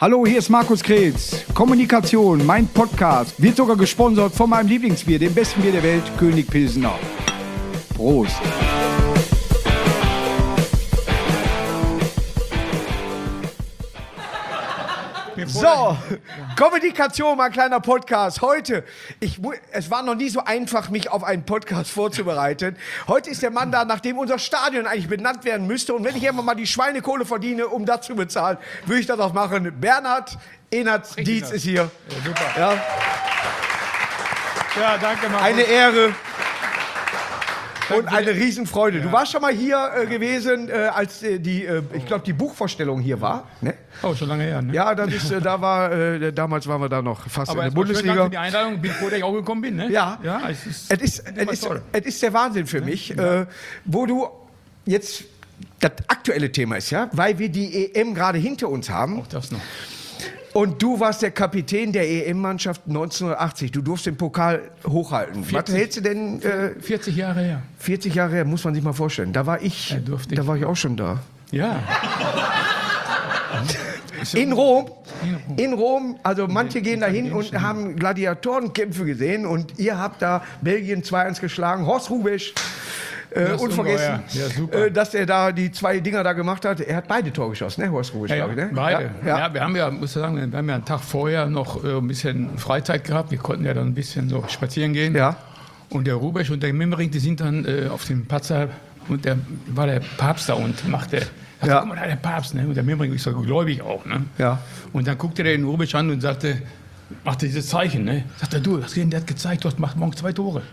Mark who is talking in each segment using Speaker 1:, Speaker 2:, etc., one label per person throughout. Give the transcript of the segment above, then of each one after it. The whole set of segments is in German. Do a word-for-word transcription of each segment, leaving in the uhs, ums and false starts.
Speaker 1: Hallo, hier ist Markus Kretz. Kommunikation, mein Podcast, wird sogar gesponsert von meinem Lieblingsbier, dem besten Bier der Welt, König Pilsener. Prost. So, Kommunikation, mein kleiner Podcast. Heute, ich, es war noch nie so einfach, mich auf einen Podcast vorzubereiten. Heute ist der Mann da, nachdem unser Stadion eigentlich benannt werden müsste. Und wenn ich irgendwann mal die Schweinekohle verdiene, um das zu bezahlen, würde ich das auch machen. Bernhard Enert Dietz ist hier.
Speaker 2: Ja, super.
Speaker 1: Ja.
Speaker 2: Ja, danke, Markus.
Speaker 1: Eine Ehre. Und eine Riesenfreude. Ja. Du warst schon mal hier äh, gewesen, äh, als äh, die, äh, ich glaube, die Buchvorstellung hier war. Ne?
Speaker 2: Oh, schon lange her, ne?
Speaker 1: Ja, das ist, äh, da war, äh, damals waren wir da noch fast
Speaker 2: Aber
Speaker 1: in der
Speaker 2: Bundesliga.
Speaker 1: Bundesliga.
Speaker 2: Danke für die Einladung. Bin froh, dass ich auch gekommen bin, ne?
Speaker 1: Ja,
Speaker 2: ja es ist,
Speaker 1: es ist, es ist, es ist der Wahnsinn für mich,
Speaker 2: Ja.
Speaker 1: äh, wo du jetzt, das aktuelle Thema ist ja, weil wir die E M gerade hinter uns haben.
Speaker 2: Auch das noch.
Speaker 1: Und du warst der Kapitän der E M-Mannschaft neunzehnhundertachtzig. Du durfst den Pokal hochhalten.
Speaker 2: vierzig.
Speaker 1: Was hältst du denn? Äh,
Speaker 2: vierzig Jahre her.
Speaker 1: vierzig Jahre her, muss man sich mal vorstellen. Da war ich,
Speaker 2: Ja, durfte
Speaker 1: da
Speaker 2: ich.
Speaker 1: war ich auch schon da.
Speaker 2: Ja.
Speaker 1: In Rom, in Rom, also manche gehen da hin und haben Gladiatorenkämpfe gesehen und ihr habt da Belgien zwei eins geschlagen, Horst Hrubesch, äh,
Speaker 2: Das ist
Speaker 1: unvergessen,
Speaker 2: ungeheuer. Ja, super.
Speaker 1: äh, dass er da die zwei Dinger da gemacht hat. Er hat beide Tor geschossen, ne, Horst Hrubesch,
Speaker 2: Ja, ja,
Speaker 1: glaube ich, ne?
Speaker 2: beide.
Speaker 1: Ja,
Speaker 2: Ja,
Speaker 1: ja.
Speaker 2: wir haben ja, muss ich sagen, wir haben ja einen Tag vorher noch äh, ein bisschen Freizeit gehabt. Wir konnten ja dann ein bisschen so spazieren gehen.
Speaker 1: Ja.
Speaker 2: Und der Hrubesch und der Mimmering, die sind dann äh, auf dem Patzer und der war der Papst da und machte.
Speaker 1: Ja.
Speaker 2: Ja. Guck mal, da der Papst, ne? Und der Mimmering ist so gläubig auch, ne?
Speaker 1: Ja.
Speaker 2: Und dann guckte der den Hrubesch an und sagte, machte dieses Zeichen, ne? Sagte, du, hast gesehen, der hat gezeigt, du hast macht morgen zwei Tore.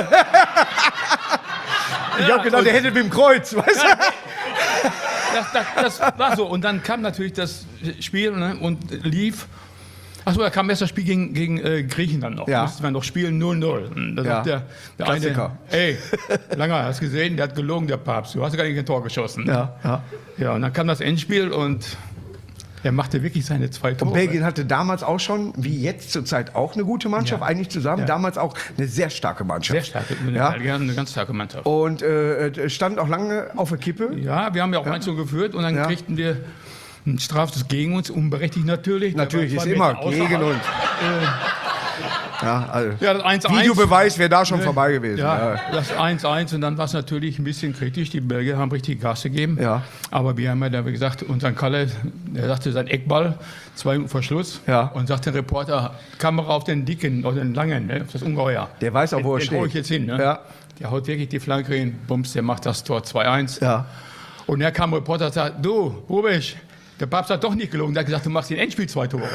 Speaker 1: Ich habe gedacht, er hätte mit dem Kreuz, weißt du?
Speaker 2: Das, das, das war so. Und dann kam natürlich das Spiel, ne, und lief. Achso, da kam erst das Spiel gegen, gegen äh, Griechenland noch.
Speaker 1: Ja.
Speaker 2: Mussten wir noch spielen null null. Und da
Speaker 1: Ja.
Speaker 2: sagt der, der
Speaker 1: Klassiker.
Speaker 2: eine, ey, Langer, hast gesehen, der hat gelogen, der Papst. Du hast gar nicht ein Tor geschossen.
Speaker 1: Ja, ja.
Speaker 2: Ja, und dann kam das Endspiel und er machte wirklich seine zwei Tore.
Speaker 1: Und Belgien hatte damals auch schon, wie jetzt zur Zeit, auch eine gute Mannschaft,
Speaker 2: Ja.
Speaker 1: eigentlich zusammen.
Speaker 2: Ja.
Speaker 1: Damals auch eine sehr starke Mannschaft.
Speaker 2: Sehr stark,
Speaker 1: Ja.
Speaker 2: ja. eine ganz starke Mannschaft.
Speaker 1: Und äh, stand auch lange auf der Kippe.
Speaker 2: Ja, wir haben ja auch eins zu geführt und dann
Speaker 1: Ja.
Speaker 2: kriegten wir ein Straftes gegen uns, unberechtigt natürlich.
Speaker 1: Natürlich
Speaker 2: Der war
Speaker 1: ist
Speaker 2: zwei
Speaker 1: immer
Speaker 2: Meter außerhalb.
Speaker 1: gegen uns. Ja, also
Speaker 2: Ja, das eins eins.
Speaker 1: Videobeweis wäre da schon vorbei gewesen.
Speaker 2: Ja,
Speaker 1: Ja.
Speaker 2: das eins eins und dann war es natürlich ein bisschen kritisch. Die Belgier haben richtig Gas gegeben.
Speaker 1: Ja.
Speaker 2: Aber wir haben ja da, wie gesagt, unseren Kalle, der sagte sein Eckball, zwei Minuten vor Schluss.
Speaker 1: Ja.
Speaker 2: Und sagte der Reporter, Kamera auf den dicken, auf den langen, ne, auf das Ungeheuer.
Speaker 1: Der weiß auch, wo er
Speaker 2: den,
Speaker 1: steht.
Speaker 2: Den hau ich jetzt hin. Ne?
Speaker 1: Ja.
Speaker 2: Der haut wirklich die Flanke hin, bums, der macht das Tor zwei eins.
Speaker 1: Ja.
Speaker 2: Und dann kam der Reporter und sagte, du, Hrubesch, der Papst hat doch nicht gelogen. Der hat gesagt, du machst den Endspiel zwei Tore.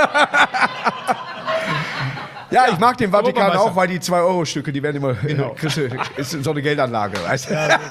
Speaker 1: Ja, ich mag den Vatikan
Speaker 2: Europameister.
Speaker 1: auch, weil die zwei Euro Stücke, die werden immer,
Speaker 2: Genau.
Speaker 1: kriegst du- ist so eine Geldanlage, weißt du?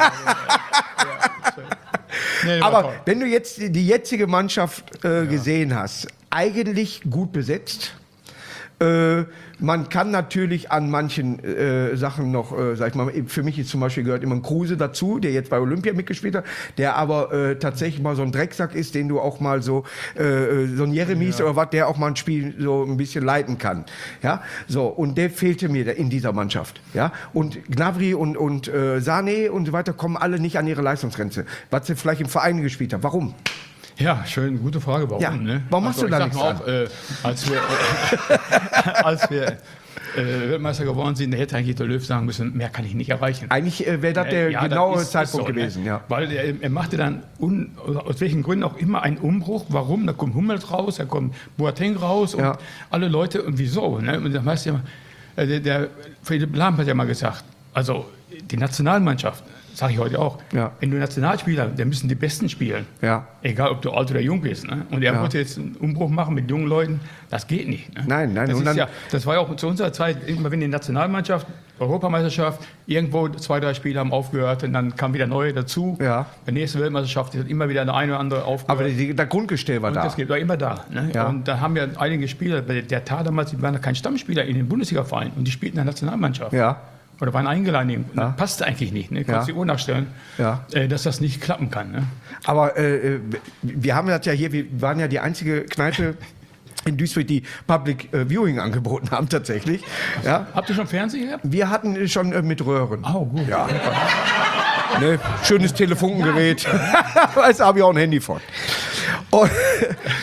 Speaker 2: Nee, war
Speaker 1: Aber
Speaker 2: toll.
Speaker 1: wenn du jetzt die jetzige Mannschaft äh, gesehen hast, eigentlich gut besetzt. Äh, man kann natürlich an manchen äh, Sachen noch, äh, sag ich mal, für mich ist zum Beispiel gehört immer ein Kruse dazu, der jetzt bei Olympia mitgespielt hat, der aber äh, tatsächlich mal so ein Drecksack ist, den du auch mal so, äh, so ein Jeremies oder was, der auch mal ein Spiel so ein bisschen leiten kann. Ja, so, und der fehlte mir da in dieser Mannschaft. Ja, und Gnabry und, und äh, Sané und so weiter kommen alle nicht an ihre Leistungsgrenze, was sie vielleicht im Verein gespielt haben. Warum?
Speaker 2: Ja, schön, gute Frage. Warum?
Speaker 1: Ja,
Speaker 2: Ne?
Speaker 1: warum machst du da
Speaker 2: ich
Speaker 1: nichts
Speaker 2: sag mal auch, äh, als wir, äh, als wir äh, Weltmeister geworden sind, da hätte eigentlich der Löw sagen müssen, mehr kann ich nicht erreichen.
Speaker 1: Eigentlich äh, wäre das der
Speaker 2: Äh, ja, das
Speaker 1: genaue
Speaker 2: ist-
Speaker 1: Zeitpunkt
Speaker 2: ist so, ne?
Speaker 1: gewesen. Ja.
Speaker 2: Weil er, er machte dann, un, aus welchen Gründen auch immer, einen Umbruch. Warum? Da kommt Hummels raus, da kommt Boateng raus und
Speaker 1: Ja.
Speaker 2: alle Leute, und wieso? Ne? Und dann weißt du ja, äh, der, der Philipp Lahm hat ja mal gesagt, also die Nationalmannschaft, sage ich heute auch,
Speaker 1: Ja.
Speaker 2: wenn du Nationalspieler, dann müssen die Besten spielen.
Speaker 1: Ja.
Speaker 2: Egal, ob du alt oder jung bist. Ne? Und er
Speaker 1: Ja.
Speaker 2: wollte jetzt einen Umbruch machen mit jungen Leuten. Das geht nicht. Ne?
Speaker 1: Nein, nein,
Speaker 2: Das,
Speaker 1: und
Speaker 2: ist
Speaker 1: dann-
Speaker 2: ja, das war ja auch zu unserer Zeit, immer wenn die Nationalmannschaft, Europameisterschaft, irgendwo zwei, drei Spiele haben aufgehört und dann kam wieder neue dazu.
Speaker 1: Ja.
Speaker 2: Bei der nächsten Weltmeisterschaft ist immer wieder eine, eine oder andere aufgehört.
Speaker 1: Aber die, das Grundgestell war
Speaker 2: und
Speaker 1: da.
Speaker 2: das geht war immer da. Ne?
Speaker 1: Ja.
Speaker 2: Und da haben wir einige Spieler, der Tat damals, die waren ja kein Stammspieler in den Bundesliga-Vereinen und die spielten in der Nationalmannschaft.
Speaker 1: Ja.
Speaker 2: Oder waren eingeladen. Und
Speaker 1: Ja.
Speaker 2: das passte eigentlich nicht. Ne?
Speaker 1: Ja.
Speaker 2: Kannst du die Uhr nachstellen,
Speaker 1: Ja.
Speaker 2: äh, dass das nicht klappen kann. Ne?
Speaker 1: Aber äh, wir haben das ja hier, wir waren ja die einzige Kneipe in Duisburg, die Public äh, Viewing angeboten haben tatsächlich. Ja.
Speaker 2: Habt ihr schon Fernsehen gehabt?
Speaker 1: Wir hatten schon äh, mit Röhren.
Speaker 2: Oh, gut.
Speaker 1: Ja. Ne, schönes Telefongerät. Weißt du, habe ich auch ein Handy von. Und,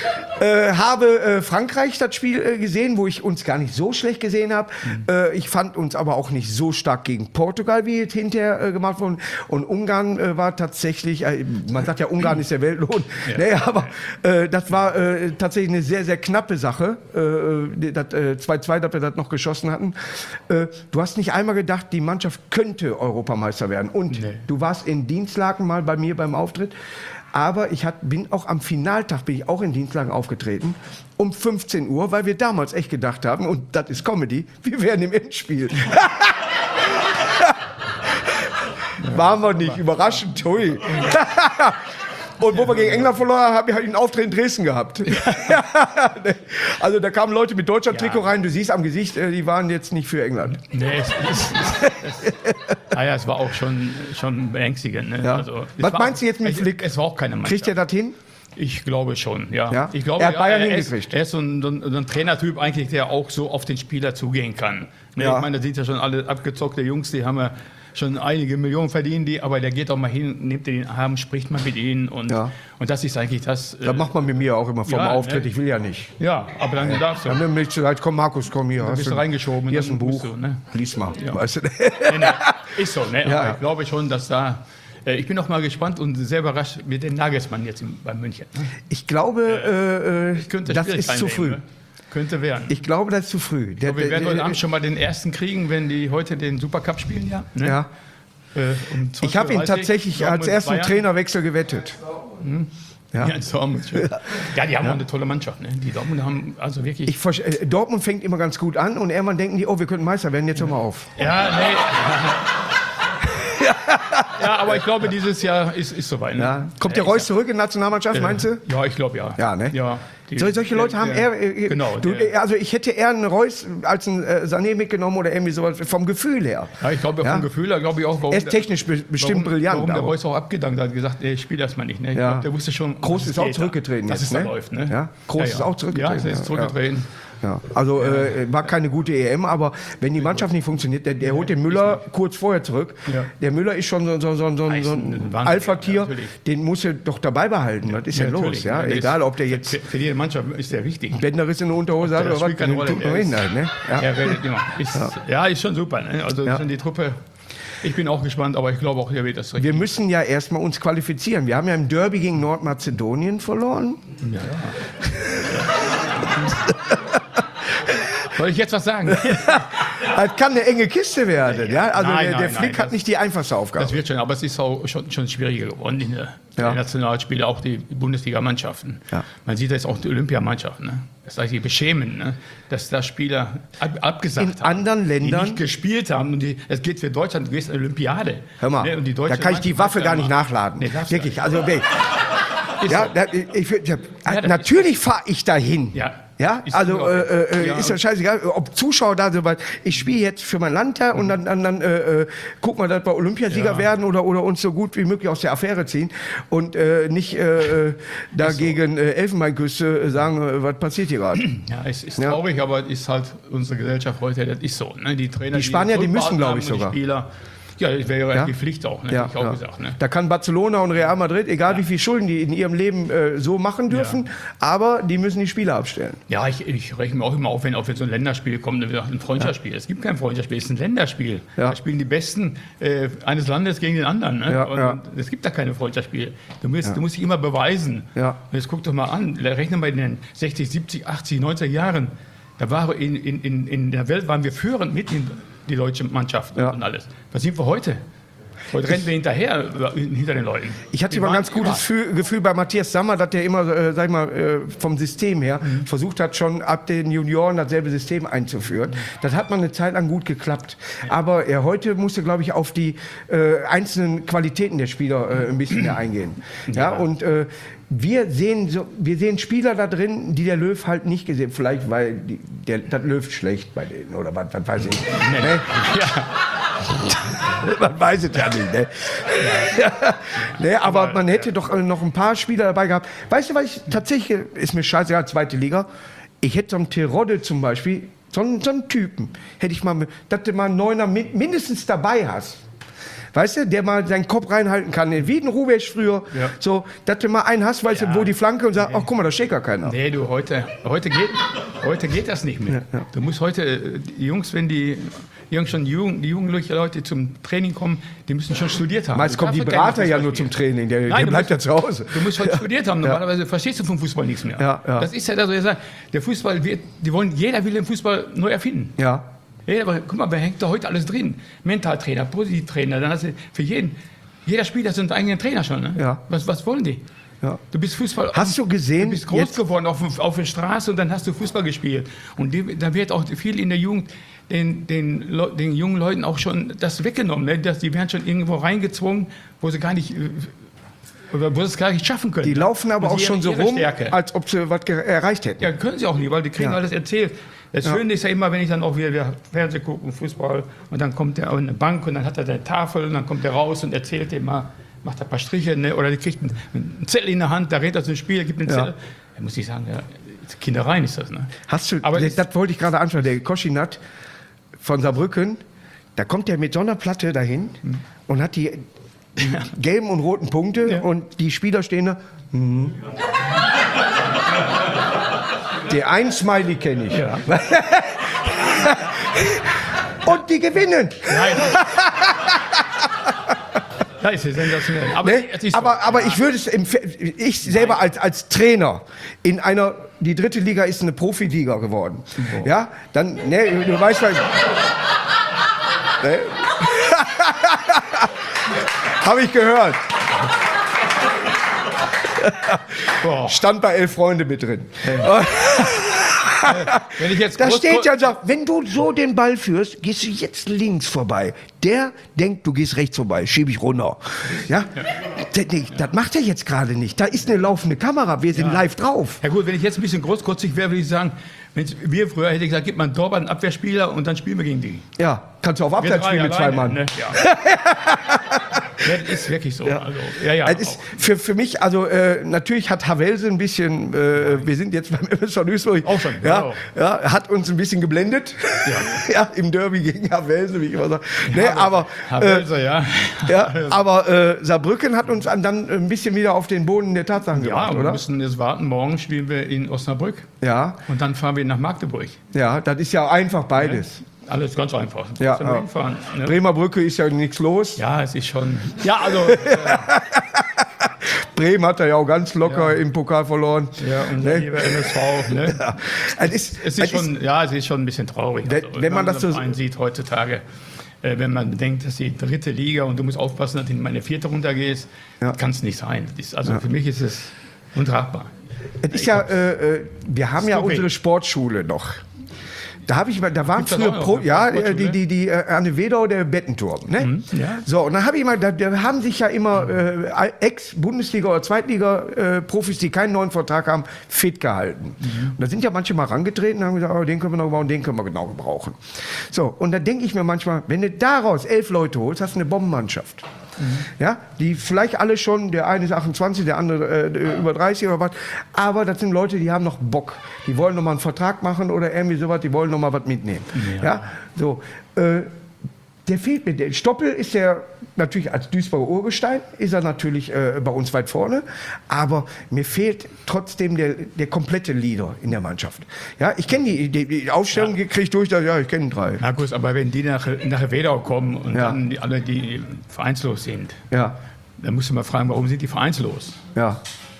Speaker 1: Äh, habe äh, Frankreich das Spiel äh, gesehen, wo ich uns gar nicht so schlecht gesehen habe. Mhm. Äh, ich fand uns aber auch nicht so stark gegen Portugal, wie es hinterher äh, gemacht wurde. Und Ungarn äh, war tatsächlich, äh, man sagt ja, Ungarn ist der Weltlohn. Ja. Nee, aber äh, das war äh, tatsächlich eine sehr, sehr knappe Sache. Äh, das äh, zwei zwei, dass wir das noch geschossen hatten. Äh, du hast nicht einmal gedacht, die Mannschaft könnte Europameister werden. Und nee. du warst in Dienstlaken mal bei mir beim Auftritt. Aber ich hat, bin auch am Finaltag bin ich auch in Dienstlaken aufgetreten, um fünfzehn Uhr, weil wir damals echt gedacht haben, und das ist Comedy, wir wären im Endspiel. Waren wir nicht, überraschend, hui. Und wo wir gegen England verloren haben, habe ich halt einen Auftritt in Dresden gehabt. Also da kamen Leute mit Deutschland-Trikot ja. rein, du siehst am Gesicht, die waren jetzt nicht für England.
Speaker 2: Nee, es, es, es, es, ah ja, es war auch schon, schon beängstigend. Ne?
Speaker 1: Ja.
Speaker 2: Also,
Speaker 1: was meinst du jetzt mit
Speaker 2: es,
Speaker 1: Flick?
Speaker 2: Es war auch keine Mannschaft.
Speaker 1: Kriegt er das hin?
Speaker 2: Ich glaube schon, ja.
Speaker 1: ja?
Speaker 2: Ich glaube,
Speaker 1: er hat Bayern
Speaker 2: ja, er,
Speaker 1: hingekriegt.
Speaker 2: Ist, er ist so ein, so, ein, so ein Trainertyp eigentlich, der auch so auf den Spieler zugehen kann. Ne? Ja. Ich meine, da sind ja schon alle abgezockte Jungs, die haben ja schon einige Millionen verdienen die, aber der geht auch mal hin, nimmt den Arm, spricht mal mit ihnen und, ja. und das ist eigentlich das.
Speaker 1: Das äh, macht man mit mir auch immer vom ja, Auftritt, ne? Ich will ja nicht.
Speaker 2: Ja, aber dann ja. darfst du.
Speaker 1: Dann nimmst du halt, komm Markus, komm hier.
Speaker 2: Dann bist du reingeschoben.
Speaker 1: Hier ist ein Buch,
Speaker 2: du, ne?
Speaker 1: lies mal. Ja. Weißt du?
Speaker 2: nee, nee. Ist so, ne? Ja. Aber ich glaube schon, dass da, äh, ich bin auch mal gespannt und sehr überrascht mit dem Nagelsmann jetzt in, bei München. Ne?
Speaker 1: Ich glaube, äh, äh, das ist zu früh. Ne?
Speaker 2: Könnte werden.
Speaker 1: Ich glaube, das ist zu früh.
Speaker 2: Der, glaube, wir werden heute Abend schon mal den ersten kriegen, wenn die heute den Supercup spielen, ja? Ne?
Speaker 1: Ja. Äh, um ich habe ihn tatsächlich als ersten Bayern. Trainerwechsel gewettet.
Speaker 2: Hm. Ja. Ja, Dortmund, ja, die haben ja. auch eine tolle Mannschaft. Ne? Die Dortmund haben also wirklich.
Speaker 1: Ich, äh, Dortmund fängt immer ganz gut an und irgendwann denken die, oh, wir könnten Meister werden, jetzt hör mal auf.
Speaker 2: Ja, nee. Ja, aber ich glaube, dieses Jahr ist, ist soweit. Ne?
Speaker 1: Ja. Kommt der Reus zurück in die Nationalmannschaft,
Speaker 2: äh,
Speaker 1: meinst du?
Speaker 2: Ja, ich glaube ja.
Speaker 1: Ja, ne?
Speaker 2: Ja. Die,
Speaker 1: so, solche Leute der, haben eher. Äh,
Speaker 2: genau.
Speaker 1: Du, also ich hätte eher einen Reus als einen äh, Sané mitgenommen oder irgendwie sowas vom Gefühl her.
Speaker 2: Ja, ich glaube ja? vom Gefühl her, glaube ich auch.
Speaker 1: Warum er ist technisch be bestimmt
Speaker 2: warum,
Speaker 1: brillant.
Speaker 2: Warum der Reus auch abgedankt hat, gesagt, ey, ich spiele das mal nicht. Ne? Ich
Speaker 1: ja.
Speaker 2: glaub, der wusste schon.
Speaker 1: Groß ist auch zurückgetreten
Speaker 2: jetzt,
Speaker 1: jetzt,
Speaker 2: ne?
Speaker 1: ne?
Speaker 2: läuft, ne?
Speaker 1: Ja? Groß
Speaker 2: ja, ja.
Speaker 1: ist auch zurückgetreten.
Speaker 2: Ja, er ist zurückgetreten.
Speaker 1: Ja. Ja, also äh, war keine gute E M, aber wenn die Mannschaft nicht funktioniert, der, der holt den Müller kurz vorher zurück. Ja. Der Müller ist schon so, so, so, so, so ein Alpha-Tier, ja, den muss er doch dabei behalten. Was ist ja, denn los? Ja? Ja, egal, ob der jetzt.
Speaker 2: Für, für die Mannschaft ist der wichtig.
Speaker 1: Bänderriss in der Unterhose hat oder was,
Speaker 2: keine Rolle.
Speaker 1: Tut man hin halt, ne? Ja.
Speaker 2: Er redet immer. Ist, ja. ja, ist schon super. Ne? Also ja. die Truppe. Ich bin auch gespannt, aber ich glaube auch, er wird das richtig.
Speaker 1: Wir müssen ja erstmal uns qualifizieren. Wir haben ja im Derby gegen Nordmazedonien verloren.
Speaker 2: Ja. Soll ich jetzt was sagen?
Speaker 1: Das kann eine enge Kiste werden. Ja? Also
Speaker 2: nein,
Speaker 1: der, der
Speaker 2: nein,
Speaker 1: Flick
Speaker 2: nein,
Speaker 1: hat nicht die einfachste Aufgabe.
Speaker 2: Das wird schon, aber es ist auch schon, schon schwieriger geworden in der,
Speaker 1: ja.
Speaker 2: der Nationalspiele, auch die Bundesliga-Mannschaften. Ja. Man sieht jetzt auch die Olympiamannschaften. Ne? Das heißt, die beschämen, ne? dass da Spieler ab, abgesagt
Speaker 1: in
Speaker 2: haben,
Speaker 1: anderen Ländern,
Speaker 2: die nicht gespielt haben. Und es geht für Deutschland, du gehst in die Olympiade.
Speaker 1: Hör mal,
Speaker 2: ne? Und die
Speaker 1: da kann ich die Waffe gar nicht nachladen. Nee, wirklich, also weg. Ja, da, ich, ich, ja, natürlich fahre ich dahin.
Speaker 2: Ja.
Speaker 1: Ja, also äh, äh, ja. ist ja scheißegal, ob Zuschauer da sind, weil ich spiele jetzt für mein Land da mhm. und dann, dann, dann äh, gucken wir, dass wir Olympiasieger ja. werden oder, oder uns so gut wie möglich aus der Affäre ziehen und äh, nicht äh, da so. gegen äh, Elfenbeinküste sagen, äh, was passiert hier gerade.
Speaker 2: Ja, es ist traurig, ja. aber es ist halt unsere Gesellschaft heute, das ist so. Ne? Die Trainer,
Speaker 1: die Spanier, die, die müssen, glaube ich, sogar.
Speaker 2: Die Spieler, ja, das wäre ja die Pflicht auch, ne?
Speaker 1: Ja,
Speaker 2: ich auch
Speaker 1: ja.
Speaker 2: gesagt. Ne?
Speaker 1: Da kann Barcelona und Real Madrid, egal ja. wie viel Schulden die in ihrem Leben äh, so machen dürfen, ja. aber die müssen die Spieler abstellen.
Speaker 2: Ja, ich, ich rechne mir auch immer auf, wenn auf so ein Länderspiel kommt, ein Freundschaftsspiel. Ja. Es gibt kein Freundschaftsspiel, es ist ein Länderspiel. Ja. Da spielen die Besten äh, eines Landes gegen den anderen. Ne?
Speaker 1: Ja,
Speaker 2: und,
Speaker 1: ja.
Speaker 2: und es gibt da keine Freundschaftsspiele. Du musst, ja. du musst dich immer beweisen.
Speaker 1: Ja.
Speaker 2: Und jetzt guck doch mal an, rechnen wir in den sechzig, siebzig, achtzig, neunzig Jahren. Da war in, in, in, in der Welt waren wir führend mit in die deutsche Mannschaft ja. und alles. Was sind wir heute? Heute rennen wir hinterher, hinter den Leuten. Ich hatte immer ein ganz gutes immer. Gefühl bei Matthias Sammer, dass der immer, äh, sag ich mal, äh, vom System her mhm. versucht hat, schon ab den Junioren dasselbe System einzuführen. Mhm. Das hat man eine Zeit lang gut geklappt. Ja. Aber er heute musste, glaube ich, auf die äh, einzelnen Qualitäten der Spieler äh, ein bisschen mehr eingehen. Ja, ja und äh, wir sehen, so, wir sehen Spieler da drin, die der Löw halt nicht gesehen hat. Vielleicht, weil die, der, das läuft schlecht bei denen oder was, was weiß ich. Nee. Ne? Ja. Man weiß es ja nicht, ne? Ja. Ne, aber, aber man hätte ja. doch noch ein paar Spieler dabei gehabt. Weißt du, was ich tatsächlich, ist mir scheißegal, zweite Liga, ich hätte so einen Terodde zum Beispiel, so einen, so einen Typen, hätte ich mal, dass du mal einen Neuner mindestens dabei hast.
Speaker 1: weißt du, der mal seinen Kopf reinhalten kann, wie ein Rubesch früher,
Speaker 2: Ja.
Speaker 1: so, dass du mal einen hast, weißt
Speaker 2: Ja.
Speaker 1: du, wo die Flanke und sagst, ach guck mal, da steht gar keiner.
Speaker 2: Nee, du, heute, heute, geht, heute geht das nicht mehr.
Speaker 1: Ja, ja.
Speaker 2: Du musst heute, äh, die Jungs, wenn die, die Jungs schon, die, Jugend, die jugendlichen Leute zum Training kommen, die müssen schon studiert haben.
Speaker 1: Meist
Speaker 2: Du
Speaker 1: kommen die
Speaker 2: darfst doch
Speaker 1: Berater
Speaker 2: keinen
Speaker 1: ja
Speaker 2: Fußball
Speaker 1: nur zum
Speaker 2: spielen.
Speaker 1: Training, der,
Speaker 2: Nein,
Speaker 1: der
Speaker 2: du
Speaker 1: bleibt ja
Speaker 2: musst-
Speaker 1: zu Hause.
Speaker 2: Du musst heute studiert haben, normalerweise verstehst du vom Fußball nichts mehr.
Speaker 1: Ja, ja.
Speaker 2: Das ist ja das, was ich sage. Der Fußball wird, die wollen, jeder will den Fußball neu erfinden.
Speaker 1: Ja.
Speaker 2: Jeder, aber guck mal, wer hängt da heute alles drin? Mentaltrainer, Positivtrainer, dann hast du für jeden, jeder Spieler hat seinen eigenen Trainer schon. Ne?
Speaker 1: Ja.
Speaker 2: Was, was wollen die?
Speaker 1: Ja.
Speaker 2: Du bist Fußball.
Speaker 1: Hast du gesehen,
Speaker 2: Du bist groß
Speaker 1: jetzt-
Speaker 2: geworden auf, auf der Straße und dann hast du Fußball gespielt. Und die, da wird auch viel in der Jugend den, den, Leu- den jungen Leuten auch schon das weggenommen. Ne? Das, die werden schon irgendwo reingezwungen, wo sie gar nicht, äh, oder wo sie es gar nicht schaffen können.
Speaker 1: Die laufen aber
Speaker 2: Und
Speaker 1: auch
Speaker 2: sie
Speaker 1: schon
Speaker 2: haben
Speaker 1: so
Speaker 2: ihre
Speaker 1: rum,
Speaker 2: Stärke.
Speaker 1: als ob sie was ge- erreicht hätten.
Speaker 2: Ja, können sie auch nicht, weil die kriegen
Speaker 1: Ja.
Speaker 2: alles erzählt. Das
Speaker 1: Ja.
Speaker 2: Schöne ist ja immer, wenn ich dann auch wieder, wieder Fernsehen gucke, Fußball, und dann kommt der auf eine Bank und dann hat er seine Tafel und dann kommt er raus und erzählt dem mal, macht ein paar Striche, ne? Oder der kriegt einen, einen Zettel in der Hand, da redet er zum Spiel, gibt einen
Speaker 1: Ja.
Speaker 2: Zettel. Da muss ich sagen, ja, Kindereien ist das. Ne?
Speaker 1: Hast du,
Speaker 2: Aber
Speaker 1: das,
Speaker 2: das-
Speaker 1: das wollte ich gerade anschauen, der Koschinat von Saarbrücken, da kommt der mit so einer Platte dahin und hat die, die gelben und roten Punkte
Speaker 2: Ja.
Speaker 1: und die Spieler stehen da. Mhm. Der ein Smiley kenne ich.
Speaker 2: Ja.
Speaker 1: Und die gewinnen.
Speaker 2: Nein. Ja, ist ja sensationell. Aber,
Speaker 1: Ne?
Speaker 2: es ist so.
Speaker 1: Aber, aber ich würde es, empfe- ich selber als, als Trainer in einer, die dritte Liga ist eine Profiliga geworden. Ja, dann, ne, du weißt was. Ne? Habe ich gehört.
Speaker 2: Boah.
Speaker 1: Stand bei elf Freunde mit drin.
Speaker 2: Wenn ich jetzt
Speaker 1: Da
Speaker 2: groß-
Speaker 1: steht ja und sagt, wenn du so den Ball führst, gehst du jetzt links vorbei. Der denkt, du gehst rechts vorbei, schieb ich runter. Ja? Das, das macht er jetzt gerade nicht. Da ist eine laufende Kamera, wir sind live drauf.
Speaker 2: Ja gut, wenn ich jetzt ein bisschen großkotzig wäre, würde ich sagen, wenn wir früher hätte ich gesagt, gib mal einen Torwart, einen Abwehrspieler und dann spielen wir gegen die.
Speaker 1: Ja, kannst du auf
Speaker 2: Wir
Speaker 1: Abseits
Speaker 2: drei
Speaker 1: spielen mit zwei
Speaker 2: alleine,
Speaker 1: Mann.
Speaker 2: Ne? Ja. Ja, das ist wirklich so.
Speaker 1: Ja.
Speaker 2: Also, ja, ja.
Speaker 1: Es ist für, für mich, also äh, natürlich hat Havelse ein bisschen, äh, wir sind jetzt beim M S V Duisburg,
Speaker 2: Auch schon,
Speaker 1: ja,
Speaker 2: genau.
Speaker 1: ja, hat uns ein bisschen geblendet, ja, ja im Derby gegen Havelse, wie ich immer sage. Nee, aber
Speaker 2: Havelse, ja.
Speaker 1: ja, aber äh, Saarbrücken hat uns dann ein bisschen wieder auf den Boden der Tatsachen
Speaker 2: Ja,
Speaker 1: gebracht,
Speaker 2: wir
Speaker 1: oder?
Speaker 2: müssen jetzt warten. Morgen spielen wir in Osnabrück
Speaker 1: Ja,
Speaker 2: und dann fahren wir nach Magdeburg.
Speaker 1: ja, das ist ja einfach beides.
Speaker 2: Alles ganz einfach. Du
Speaker 1: Ja,
Speaker 2: musst nur
Speaker 1: ja.
Speaker 2: hinfahren, ne?
Speaker 1: Bremer Brücke ist ja nichts los.
Speaker 2: Ja, es ist schon. Ja, also. Äh,
Speaker 1: Bremen hat er ja auch ganz locker im Pokal verloren.
Speaker 2: ja, unser
Speaker 1: Ne?
Speaker 2: lieber M S V. Ne?
Speaker 1: Ja. Es ist,
Speaker 2: Es
Speaker 1: es
Speaker 2: ist schon, ja, es ist schon ein bisschen traurig.
Speaker 1: Wenn- wenn man das so-
Speaker 2: einen sieht heutzutage, äh, wenn man bedenkt, dass die dritte Liga und du musst aufpassen, dass du in meine vierte runtergehst,
Speaker 1: Ja.
Speaker 2: kann es nicht sein. Das ist, also für mich ist es untragbar.
Speaker 1: Es ist ja, äh, äh, wir haben ja
Speaker 2: Skurril.
Speaker 1: unsere Sportschule noch. Da habe ich mal, da waren
Speaker 2: Gibt's das
Speaker 1: früher
Speaker 2: auch noch,
Speaker 1: Pro,
Speaker 2: eine
Speaker 1: ja,
Speaker 2: Sportschule?
Speaker 1: die, die, die äh, Anne Wedau, der Bettenturm, ne?
Speaker 2: ja.
Speaker 1: So, und dann habe ich mal, da, da haben sich ja immer äh, Ex-Bundesliga- oder Zweitliga-Profis, die keinen neuen Vertrag haben, fit gehalten. Und da sind ja manche mal rangetreten und haben gesagt, oh, den können wir noch gebrauchen, den können wir genau gebrauchen. So, und da denke ich mir manchmal, wenn du daraus elf Leute holst, hast du eine Bombenmannschaft. Ja, die vielleicht alle schon, der eine ist achtundzwanzig, der andere äh, über dreißig oder was, aber das sind Leute, die haben noch Bock. Die wollen noch mal einen Vertrag machen oder irgendwie sowas, die wollen noch mal was mitnehmen. Ja,
Speaker 2: Ja.
Speaker 1: so. Äh, der fehlt mir. Der Stoppel ist der natürlich als Duisburger Urgestein, ist er natürlich äh, bei uns weit vorne, aber mir fehlt trotzdem der, der komplette Leader in der Mannschaft. Ja, ich kenne die, die, die Aufstellung, ja. kriege ich durch, ja, ich kenne drei.
Speaker 2: Markus, aber wenn die nach, nach Wedau kommen und
Speaker 1: Ja.
Speaker 2: dann die, alle, die vereinslos sind,
Speaker 1: Ja,
Speaker 2: dann musst du mal fragen, warum sind die vereinslos?
Speaker 1: ja.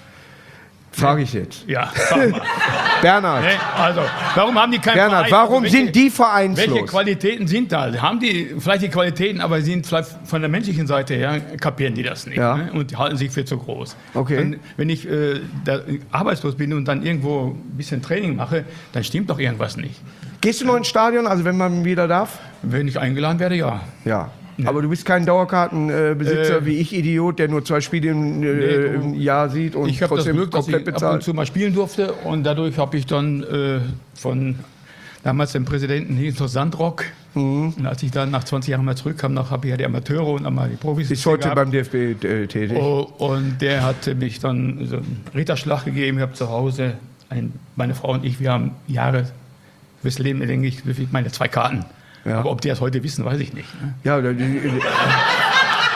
Speaker 1: Frage ich jetzt.
Speaker 2: Ja, sag mal.
Speaker 1: Bernhard,
Speaker 2: Ne? Also, warum haben die keinen
Speaker 1: Bernhard,
Speaker 2: Verein?
Speaker 1: warum
Speaker 2: Welche-
Speaker 1: sind die
Speaker 2: Welche
Speaker 1: vereinslos?
Speaker 2: Qualitäten sind da? Haben die vielleicht die Qualitäten, aber sind vielleicht von der menschlichen Seite her, kapieren die das nicht
Speaker 1: Ja.
Speaker 2: ne? und halten sich für zu groß.
Speaker 1: Okay.
Speaker 2: Dann, wenn ich äh, da arbeitslos bin und dann irgendwo ein bisschen Training mache, dann stimmt doch irgendwas nicht.
Speaker 1: Gehst du noch ins Stadion, also wenn man wieder darf?
Speaker 2: Wenn ich eingeladen werde, ja.
Speaker 1: Ja. Aber du bist kein Dauerkartenbesitzer
Speaker 2: Äh,
Speaker 1: wie ich, Idiot, der nur zwei Spiele im, äh,
Speaker 2: Nee, du-
Speaker 1: im Jahr sieht und
Speaker 2: Ich habe das
Speaker 1: trotzdem
Speaker 2: Glück, dass
Speaker 1: komplett
Speaker 2: ich ab und
Speaker 1: bezahlt.
Speaker 2: zu mal spielen durfte und dadurch habe ich dann äh, von damals dem Präsidenten hieß noch Sandrock.
Speaker 1: Mhm.
Speaker 2: Und als ich dann nach zwanzig Jahren mal zurückkam, noch habe ich ja die Amateure und einmal die Profis.
Speaker 1: Ist heute
Speaker 2: gehabt.
Speaker 1: beim D F B äh, tätig.
Speaker 2: Oh, und der hatte mich dann so einen Ritterschlag gegeben. Ich habe zu Hause, ein, meine Frau und ich, wir haben Jahre fürs Leben, denke ich, meine zwei Karten.
Speaker 1: Ja.
Speaker 2: Aber ob die das heute wissen, weiß ich nicht. Ne?
Speaker 1: Ja, die, die,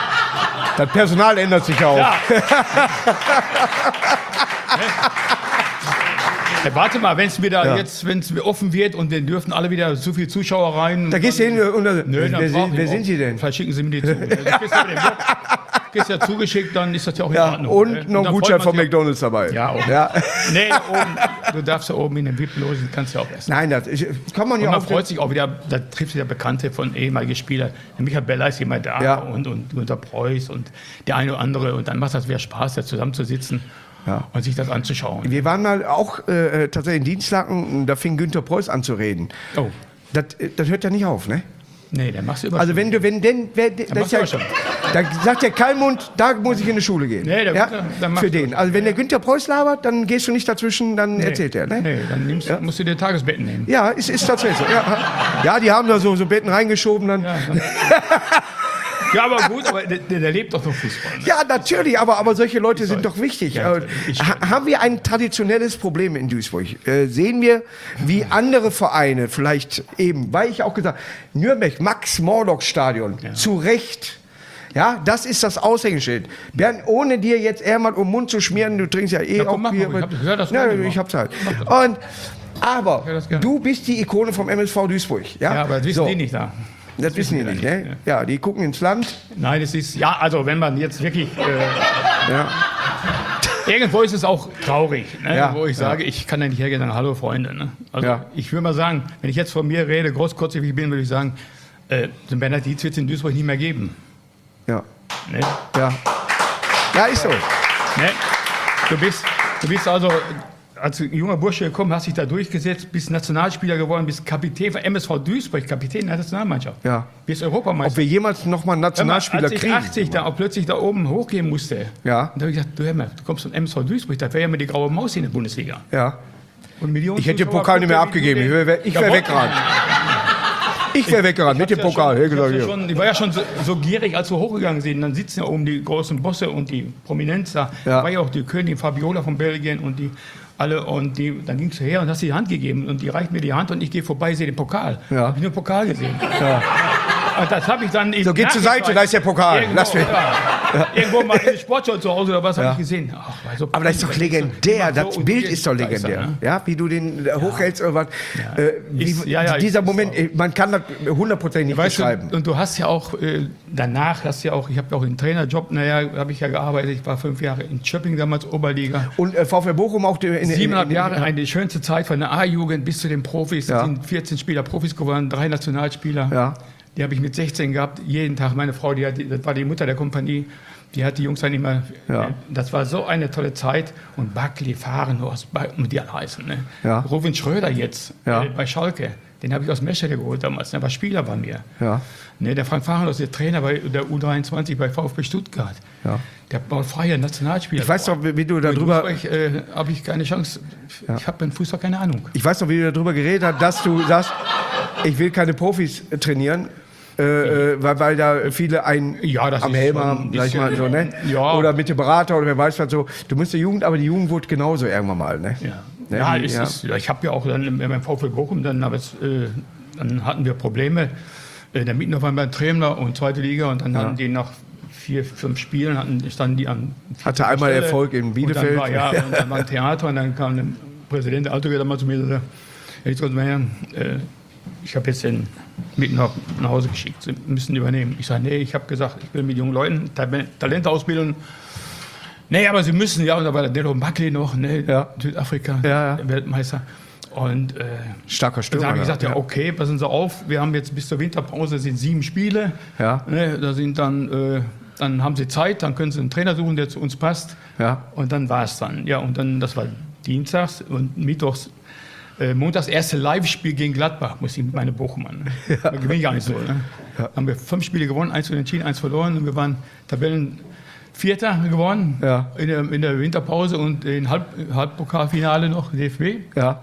Speaker 1: Das Personal ändert sich auch.
Speaker 2: Ja. Ja, warte mal, wenn es wieder
Speaker 1: Ja.
Speaker 2: jetzt, wenn es offen wird und dann dürfen alle wieder so viele Zuschauer rein.
Speaker 1: Da gehst du hin und dann,
Speaker 2: Nö, dann
Speaker 1: wer,
Speaker 2: brauch
Speaker 1: sind,
Speaker 2: ich
Speaker 1: wer
Speaker 2: auch.
Speaker 1: sind Sie denn?
Speaker 2: Vielleicht schicken Sie mir die zu. Du bist ja, dem Wirt, bist ja zugeschickt, dann ist das ja auch in
Speaker 1: Ja,
Speaker 2: Ordnung.
Speaker 1: und
Speaker 2: ne?
Speaker 1: noch ein
Speaker 2: dann
Speaker 1: Gutschein
Speaker 2: freut
Speaker 1: von
Speaker 2: man sich
Speaker 1: McDonalds dabei.
Speaker 2: auch- Ja, auch.
Speaker 1: Ja.
Speaker 2: Nee, oben, du darfst ja oben in den V I P-Logen, kannst ja auch essen.
Speaker 1: Nein, das ist- kann man
Speaker 2: Und
Speaker 1: ja
Speaker 2: man
Speaker 1: auch.
Speaker 2: freut sich auch wieder, da trifft sich ja Bekannte von ehemaligen Spielern. Der Michael Beller ist immer da
Speaker 1: Ja.
Speaker 2: und, und Günter Preuß und der eine oder andere. Und dann macht das wieder Spaß, da zusammenzusitzen
Speaker 1: Ja.
Speaker 2: und sich das anzuschauen.
Speaker 1: Wir waren mal auch äh, tatsächlich in Dienstlaken, da fing Günter Preuß an zu reden.
Speaker 2: Oh,
Speaker 1: Das, äh, das hört ja nicht auf, ne?
Speaker 2: nee, der machst du immer.
Speaker 1: Also wenn du, wenn denn, wer, das
Speaker 2: machst
Speaker 1: ist
Speaker 2: du
Speaker 1: ja,
Speaker 2: aber schon.
Speaker 1: da sagt der Kalmund, da muss ich in die Schule gehen.
Speaker 2: Nee, der
Speaker 1: ja?
Speaker 2: Günther, dann machst
Speaker 1: Für
Speaker 2: du
Speaker 1: den.
Speaker 2: das.
Speaker 1: Also wenn der Günther Preuß labert, dann gehst du nicht dazwischen, dann
Speaker 2: nee,
Speaker 1: erzählt er, ne?
Speaker 2: Nee, dann nimmst, musst du dir Tagesbetten nehmen.
Speaker 1: Ja, ist, ist tatsächlich so. Ja, ja, die haben da so, so Betten reingeschoben dann.
Speaker 2: Ja, dann, ja, aber gut, aber der, der lebt doch noch Fußball. Ne?
Speaker 1: Ja, natürlich, aber, aber solche Leute sind doch wichtig.
Speaker 2: Ja,
Speaker 1: Äh,
Speaker 2: ich-
Speaker 1: ha, haben wir ein traditionelles Problem in Duisburg? Äh, sehen wir, wie andere Vereine, vielleicht eben, weil ich auch gesagt Nürnberg, Max-Morlock-Stadion, zu Recht. Ja, das ist das Aushängeschild. Bernd, ohne dir jetzt eher mal um den Mund zu schmieren, du trinkst ja eh
Speaker 2: Ja, komm,
Speaker 1: auch
Speaker 2: mach
Speaker 1: Bier.
Speaker 2: mal, ich hab- hör das
Speaker 1: ja,
Speaker 2: mal.
Speaker 1: ich hab's halt.
Speaker 2: Mach
Speaker 1: Und, aber
Speaker 2: Ja, das gerne.
Speaker 1: du bist die Ikone vom M S V Duisburg. Ja,
Speaker 2: Ja, aber das wissen
Speaker 1: so,
Speaker 2: die nicht da.
Speaker 1: Das wissen die nicht, ne? Ja, die gucken ins Land.
Speaker 2: Nein, es ist, ja, also wenn man jetzt wirklich, äh,
Speaker 1: Ja.
Speaker 2: irgendwo ist es auch traurig, ne?
Speaker 1: Ja,
Speaker 2: wo ich
Speaker 1: ja.
Speaker 2: sage, ich kann ja nicht hergehen und sagen, hallo Freunde. Ne? Also
Speaker 1: Ja.
Speaker 2: ich würde mal sagen, wenn ich jetzt von mir rede, großkotzig wie ich bin, würde ich sagen, äh, den Bernhard Dietz wird es in Duisburg nicht mehr geben.
Speaker 1: Ja.
Speaker 2: Ne?
Speaker 1: Ja. Ja, ist so.
Speaker 2: Ne? Du, bist, du bist also als junger Bursche gekommen, hast dich da durchgesetzt, bist Nationalspieler geworden, bist Kapitän von M S V Duisburg, Kapitän der Nationalmannschaft.
Speaker 1: Ja.
Speaker 2: Bist Europameister.
Speaker 1: Ob wir jemals noch mal einen
Speaker 2: Hör mal,
Speaker 1: Nationalspieler
Speaker 2: als ich
Speaker 1: kriegen?
Speaker 2: achtzig da auch plötzlich da oben hochgehen musste,
Speaker 1: Ja.
Speaker 2: und da habe ich gesagt, du hör mal, du kommst von M S V Duisburg, da wäre ja mal die graue Maus in der Bundesliga.
Speaker 1: Ja.
Speaker 2: Und Millionen
Speaker 1: Ich hätte den
Speaker 2: Zuschauer,
Speaker 1: Pokal nicht mehr
Speaker 2: guck dir, wie
Speaker 1: abgegeben. Ich
Speaker 2: du den-
Speaker 1: wäre ich
Speaker 2: Ja,
Speaker 1: wär
Speaker 2: wollte
Speaker 1: weggerannt. Ich wäre weggerannt mit dem
Speaker 2: Ich hab's ja
Speaker 1: Pokal.
Speaker 2: schon-
Speaker 1: Hey,
Speaker 2: ich,
Speaker 1: gesagt,
Speaker 2: hab's ja
Speaker 1: hier.
Speaker 2: schon, ich war ja schon so, so gierig, als wir hochgegangen sind. Dann sitzen ja oben die großen Bosse und die Prominenz da.
Speaker 1: Ja.
Speaker 2: Da war ja auch die Königin Fabiola von Belgien und die alle. Und die, dann gingst du her und hast die Hand gegeben. Und die reicht mir die Hand und ich gehe vorbei, sehe den Pokal.
Speaker 1: Ja.
Speaker 2: Hab ich nur den Pokal gesehen.
Speaker 1: Ja.
Speaker 2: Und das habe ich dann im
Speaker 1: So, geh zur
Speaker 2: Nachhinein-
Speaker 1: Seite, da ist der Pokal.
Speaker 2: Irgendwo,
Speaker 1: Lass mich.
Speaker 2: ja. Irgendwo mal in der Sportschau zu Hause oder was
Speaker 1: Ja.
Speaker 2: habe ich gesehen. Ach, war so-
Speaker 1: Aber das ist doch legendär.
Speaker 2: so
Speaker 1: Das Bild ist doch
Speaker 2: unbegeister,
Speaker 1: legendär.
Speaker 2: ne?
Speaker 1: Ja, wie du den äh, hochhältst oder was. Äh, wie,
Speaker 2: Ist- ja, ja,
Speaker 1: dieser
Speaker 2: ist
Speaker 1: Moment,
Speaker 2: so.
Speaker 1: äh, man kann das hundertprozentig nicht
Speaker 2: Weißt
Speaker 1: beschreiben.
Speaker 2: du, und du hast ja auch äh, danach, hast ja auch, ich habe ja auch den Trainerjob, naja, habe ich ja gearbeitet. Ich war fünf Jahre in Schöpping, damals Oberliga.
Speaker 1: Und äh, VfL Bochum auch die- in, in,
Speaker 2: Siebeneinhalb
Speaker 1: in,
Speaker 2: Jahre, eine schönste Zeit von der A-Jugend bis zu den Profis.
Speaker 1: Ja.
Speaker 2: Es sind vierzehn Spieler Profis geworden, drei Nationalspieler.
Speaker 1: Ja.
Speaker 2: Die habe ich mit sechzehn gehabt, jeden Tag. Meine Frau, die hat, das war die Mutter der Kompanie, die hat die Jungs dann immer.
Speaker 1: Ja.
Speaker 2: Das war so eine tolle Zeit. Und Buckley, Fahrenhorst, und die alle heißen. Ne?
Speaker 1: Ja.
Speaker 2: Robin Schröder jetzt
Speaker 1: Ja.
Speaker 2: äh, bei Schalke. Den habe ich aus Meschede geholt damals. Der war Spieler bei mir.
Speaker 1: Ja.
Speaker 2: Ne, der Frank Fahrenhorst, der Trainer bei der U dreiundzwanzig bei VfB Stuttgart.
Speaker 1: Ja.
Speaker 2: Der war freier Nationalspieler.
Speaker 1: Ich weiß doch, wie wie du darüber,
Speaker 2: Ich äh, habe ich keine Chance. Ich habe beim Fußball keine Ahnung.
Speaker 1: ich weiß noch, wie du darüber geredet hast, dass du sagst, ich will keine Profis äh, trainieren. Äh, äh, weil, weil da viele einen
Speaker 2: Ja, das
Speaker 1: am
Speaker 2: ist
Speaker 1: Helm
Speaker 2: schon
Speaker 1: haben,
Speaker 2: ein
Speaker 1: sag ich mal so, ne?
Speaker 2: Ja.
Speaker 1: Oder mit dem Berater oder wer weiß was so. Du musst der Jugend, aber die Jugend wurde genauso irgendwann mal, ne?
Speaker 2: Ja,
Speaker 1: Ne,
Speaker 2: ja,
Speaker 1: die-
Speaker 2: es
Speaker 1: ja.
Speaker 2: Ist, ich habe ja auch dann beim VfL Bochum, dann, aber es, äh, dann hatten wir Probleme. Äh, der Mittner war beim Trainer und zweite Liga und dann
Speaker 1: Ja.
Speaker 2: hatten die nach vier, fünf Spielen hatten, standen die an
Speaker 1: Hatte einmal
Speaker 2: Stelle.
Speaker 1: Erfolg in Bielefeld.
Speaker 2: Und dann war, ja, und dann war ein Theater und dann kam der Präsident der Autogäder mal zu mir und sagte, Herr Hitzgott-Meyer, äh, ich habe jetzt den Mittner nach Hause geschickt, Sie müssen übernehmen. Ich sage, nee, ich habe gesagt, ich will mit jungen Leuten Talente ausbilden. Nee, aber Sie müssen, ja, und da war der Delo Buckley noch, ne,
Speaker 1: Ja.
Speaker 2: Südafrika,
Speaker 1: Ja, ja.
Speaker 2: Weltmeister. Und äh,
Speaker 1: Starker
Speaker 2: dann
Speaker 1: Stürmer.
Speaker 2: habe ich gesagt, ja,
Speaker 1: ja.
Speaker 2: okay, passen Sie auf, wir haben jetzt bis zur Winterpause sind sieben Spiele.
Speaker 1: Ja.
Speaker 2: Ne, da sind dann, äh, dann haben Sie Zeit, dann können Sie einen Trainer suchen, der zu uns passt.
Speaker 1: Ja.
Speaker 2: Und dann war es dann. Ja, und dann, das war dienstags und mittwochs, äh, montags erste Live-Spiel gegen Gladbach, muss ich mit meine Bochum an. Ne? Da gewinne ich gar nicht so. Ne?
Speaker 1: Ja.
Speaker 2: Haben wir fünf Spiele gewonnen, eins unentschieden, eins verloren und wir waren Tabellen Vierter geworden
Speaker 1: Ja.
Speaker 2: in, der, in der Winterpause und in Halb, Halbpokalfinale noch, D F B.
Speaker 1: Ja.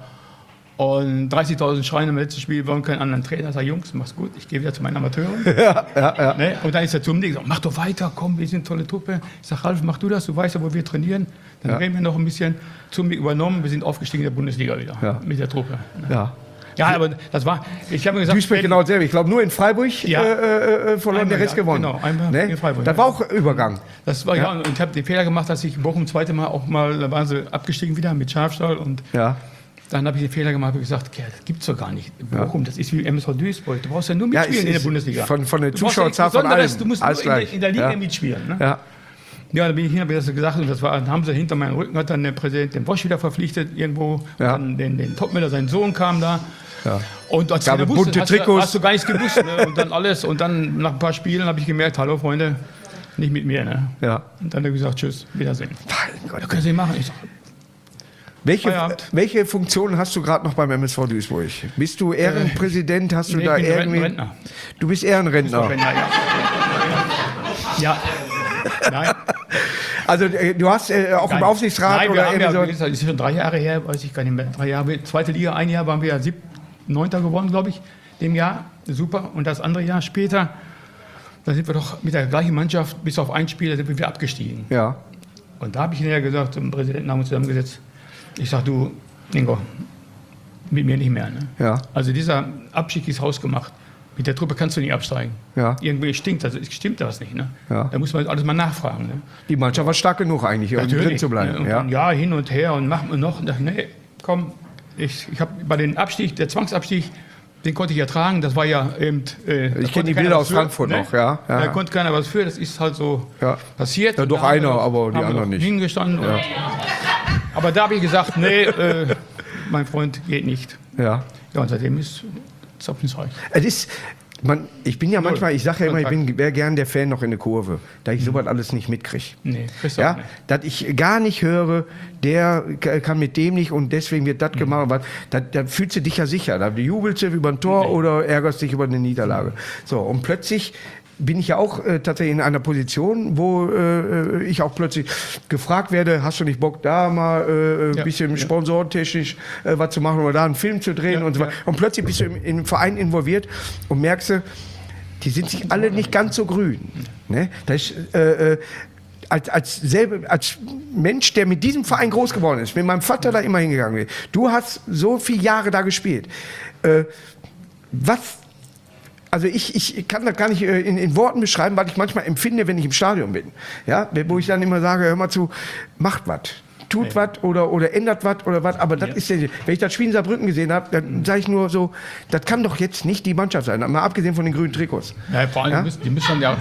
Speaker 2: Und dreißigtausend Schreien im letzten Spiel, wollen keinen anderen Trainer. Ich sage, Jungs, mach's gut, ich gehe wieder zu meinen Amateuren.
Speaker 1: Ja, ja, ja.
Speaker 2: Ne? Und dann ist er zu mir gesagt, mach doch weiter, komm, wir sind eine tolle Truppe. Ich sage, Ralf, mach du das, du weißt ja, wo wir trainieren. Dann
Speaker 1: Ja.
Speaker 2: reden wir noch ein bisschen. Zu mir übernommen, wir sind aufgestiegen in der Bundesliga wieder
Speaker 1: Ja.
Speaker 2: mit der Truppe. Ne?
Speaker 1: Ja.
Speaker 2: Ja, aber das war, ich habe mir gesagt,
Speaker 1: Duisburg
Speaker 2: wenn-
Speaker 1: genau dasselbe. Ich glaube, nur in Freiburg
Speaker 2: Ja.
Speaker 1: äh, äh, verloren,
Speaker 2: Einmal,
Speaker 1: der Rest
Speaker 2: ja,
Speaker 1: gewonnen.
Speaker 2: genau, einmal
Speaker 1: ne?
Speaker 2: in Freiburg,
Speaker 1: Das
Speaker 2: ja.
Speaker 1: war auch Übergang.
Speaker 2: Das war ja, und ich habe den Fehler gemacht, dass ich Bochum zweite Mal auch mal, da waren sie abgestiegen wieder mit Schafstall und
Speaker 1: Ja.
Speaker 2: dann habe ich den Fehler gemacht und gesagt, ja, das gibt's doch gar nicht. Bochum, das ist wie M S V Duisburg. Du brauchst ja nur
Speaker 1: Ja,
Speaker 2: mitspielen
Speaker 1: es
Speaker 2: in der
Speaker 1: ist
Speaker 2: Bundesliga.
Speaker 1: von- von der
Speaker 2: Du brauchst
Speaker 1: Zuschauerzahl
Speaker 2: nichts
Speaker 1: von
Speaker 2: Besonderes,
Speaker 1: allem.
Speaker 2: Du musst
Speaker 1: Alles
Speaker 2: nur in der,
Speaker 1: gleich.
Speaker 2: in der Liga
Speaker 1: Ja.
Speaker 2: mitspielen. Ne?
Speaker 1: Ja.
Speaker 2: Ja, dann bin ich hin, habe ich das gesagt und das war, dann haben sie hinter meinem Rücken, hat dann der Präsident den Bosch wieder verpflichtet irgendwo.
Speaker 1: Ja.
Speaker 2: Und dann den, den Topmüller, sein Sohn kam da.
Speaker 1: Ja.
Speaker 2: Und als
Speaker 1: Gab
Speaker 2: keiner
Speaker 1: bunte
Speaker 2: wusste, hast, du,
Speaker 1: Trikots.
Speaker 2: hast du gar nichts gewusst. Ne? Und dann alles. Und dann nach ein paar Spielen habe ich gemerkt, hallo Freunde, nicht mit mir. Ne?
Speaker 1: Ja.
Speaker 2: Und dann hat er gesagt, tschüss, Wiedersehen.
Speaker 1: Mein Gott.
Speaker 2: Ja, können Sie machen. Ich sag,
Speaker 1: Welche,
Speaker 2: Feierabend.
Speaker 1: welche Funktion hast du gerade noch beim M S V Duisburg? Bist du Ehrenpräsident? Hast du
Speaker 2: nee,
Speaker 1: da
Speaker 2: ich bin
Speaker 1: irgendwie?
Speaker 2: Rentner.
Speaker 1: Du bist Ehrenrentner.
Speaker 2: Wenn, ja. ja. Nein.
Speaker 1: Also äh, du hast äh, auch
Speaker 2: Nein.
Speaker 1: im Aufsichtsrat
Speaker 2: Nein, wir
Speaker 1: oder
Speaker 2: haben ja,
Speaker 1: irgendwie
Speaker 2: wie gesagt, das ist schon drei Jahre her, weiß ich gar nicht mehr. Drei Jahre, zweite Liga, ein Jahr waren wir ja sieb, neunter geworden, glaube ich, dem Jahr. Super. Und das andere Jahr später, da sind wir doch mit der gleichen Mannschaft, bis auf ein Spiel, da sind wir wieder abgestiegen.
Speaker 1: so. Ja.
Speaker 2: Und da habe ich hinterher gesagt, zum Präsidenten haben wir uns zusammengesetzt, ich sage, du, Ingo, mit mir nicht mehr. Ne?
Speaker 1: Ja.
Speaker 2: Also dieser Abstieg ist hausgemacht. Mit der Truppe kannst du nicht absteigen.
Speaker 1: Ja.
Speaker 2: Irgendwie stinkt das, stimmt das nicht. Ne?
Speaker 1: Ja.
Speaker 2: Da muss man alles mal nachfragen. Ne?
Speaker 1: Die Mannschaft war stark genug eigentlich, um drin zu
Speaker 2: Ne?
Speaker 1: bleiben.
Speaker 2: Und
Speaker 1: Ja.
Speaker 2: dann, ja, hin und her und machen wir noch. Und dachte, nee, komm, ich, ich habe bei den Abstieg, der Zwangsabstieg, den konnte ich ertragen. Das war ja eben. Äh, da
Speaker 1: Ich kenne
Speaker 2: konnte
Speaker 1: die
Speaker 2: keiner
Speaker 1: Bilder
Speaker 2: was
Speaker 1: aus
Speaker 2: für,
Speaker 1: Frankfurt
Speaker 2: ne?
Speaker 1: noch, ja. ja.
Speaker 2: Da konnte keiner was für. Das ist halt so
Speaker 1: Ja.
Speaker 2: passiert.
Speaker 1: Ja, doch
Speaker 2: Da haben
Speaker 1: einer,
Speaker 2: wir
Speaker 1: aber die
Speaker 2: haben wir
Speaker 1: anderen
Speaker 2: doch
Speaker 1: nicht.
Speaker 2: Hingestanden. Und, aber da habe ich gesagt, nee, äh, mein Freund geht nicht.
Speaker 1: ja.
Speaker 2: Ja, und seitdem ist Zapfensreich.
Speaker 1: Es ist, man, ich bin ja manchmal, ich sage ja immer, ich
Speaker 2: Kontakt.
Speaker 1: bin wäre gern der Fan noch in der Kurve, da ich sowas alles nicht mitkriege.
Speaker 2: Nee, kriegst du auch
Speaker 1: Ja,
Speaker 2: nicht.
Speaker 1: dass ich gar nicht höre, der k- kann mit dem nicht und deswegen wird das
Speaker 2: Mhm.
Speaker 1: gemacht. Was, da, da fühlst du dich ja sicher. Da jubelst du über ein Tor oder ärgerst dich über eine Niederlage. So, und plötzlich bin ich ja auch äh, tatsächlich in einer Position, wo äh, ich auch plötzlich gefragt werde, hast du nicht Bock, da mal äh, ein
Speaker 2: Ja,
Speaker 1: bisschen
Speaker 2: ja.
Speaker 1: sponsortechnisch äh, was zu machen oder da einen Film zu drehen
Speaker 2: Ja,
Speaker 1: und so weiter. Und plötzlich bist du im, im Verein involviert und merkst du, die sind sich alle nicht ganz so grün. Ne? Das ist, äh, äh, als, als, selbe, als Mensch, der mit diesem Verein groß geworden ist, mit meinem Vater da immer hingegangen ist, du hast so viele Jahre da gespielt. Äh, was, also ich, ich kann das gar nicht äh, in, in Worten beschreiben, was ich manchmal empfinde, wenn ich im Stadion bin. Ja? Wo ich dann immer sage, hör mal zu, macht was. Tut
Speaker 2: Ja.
Speaker 1: was oder, oder ändert was oder was, aber das
Speaker 2: Ja.
Speaker 1: ist der, wenn ich das Spiel in Saarbrücken gesehen habe, dann sage ich nur so, das kann doch jetzt nicht die Mannschaft sein, mal abgesehen von den grünen Trikots.
Speaker 2: Ja, vor allem,
Speaker 1: Ja?
Speaker 2: Die, müssen, die müssen ja.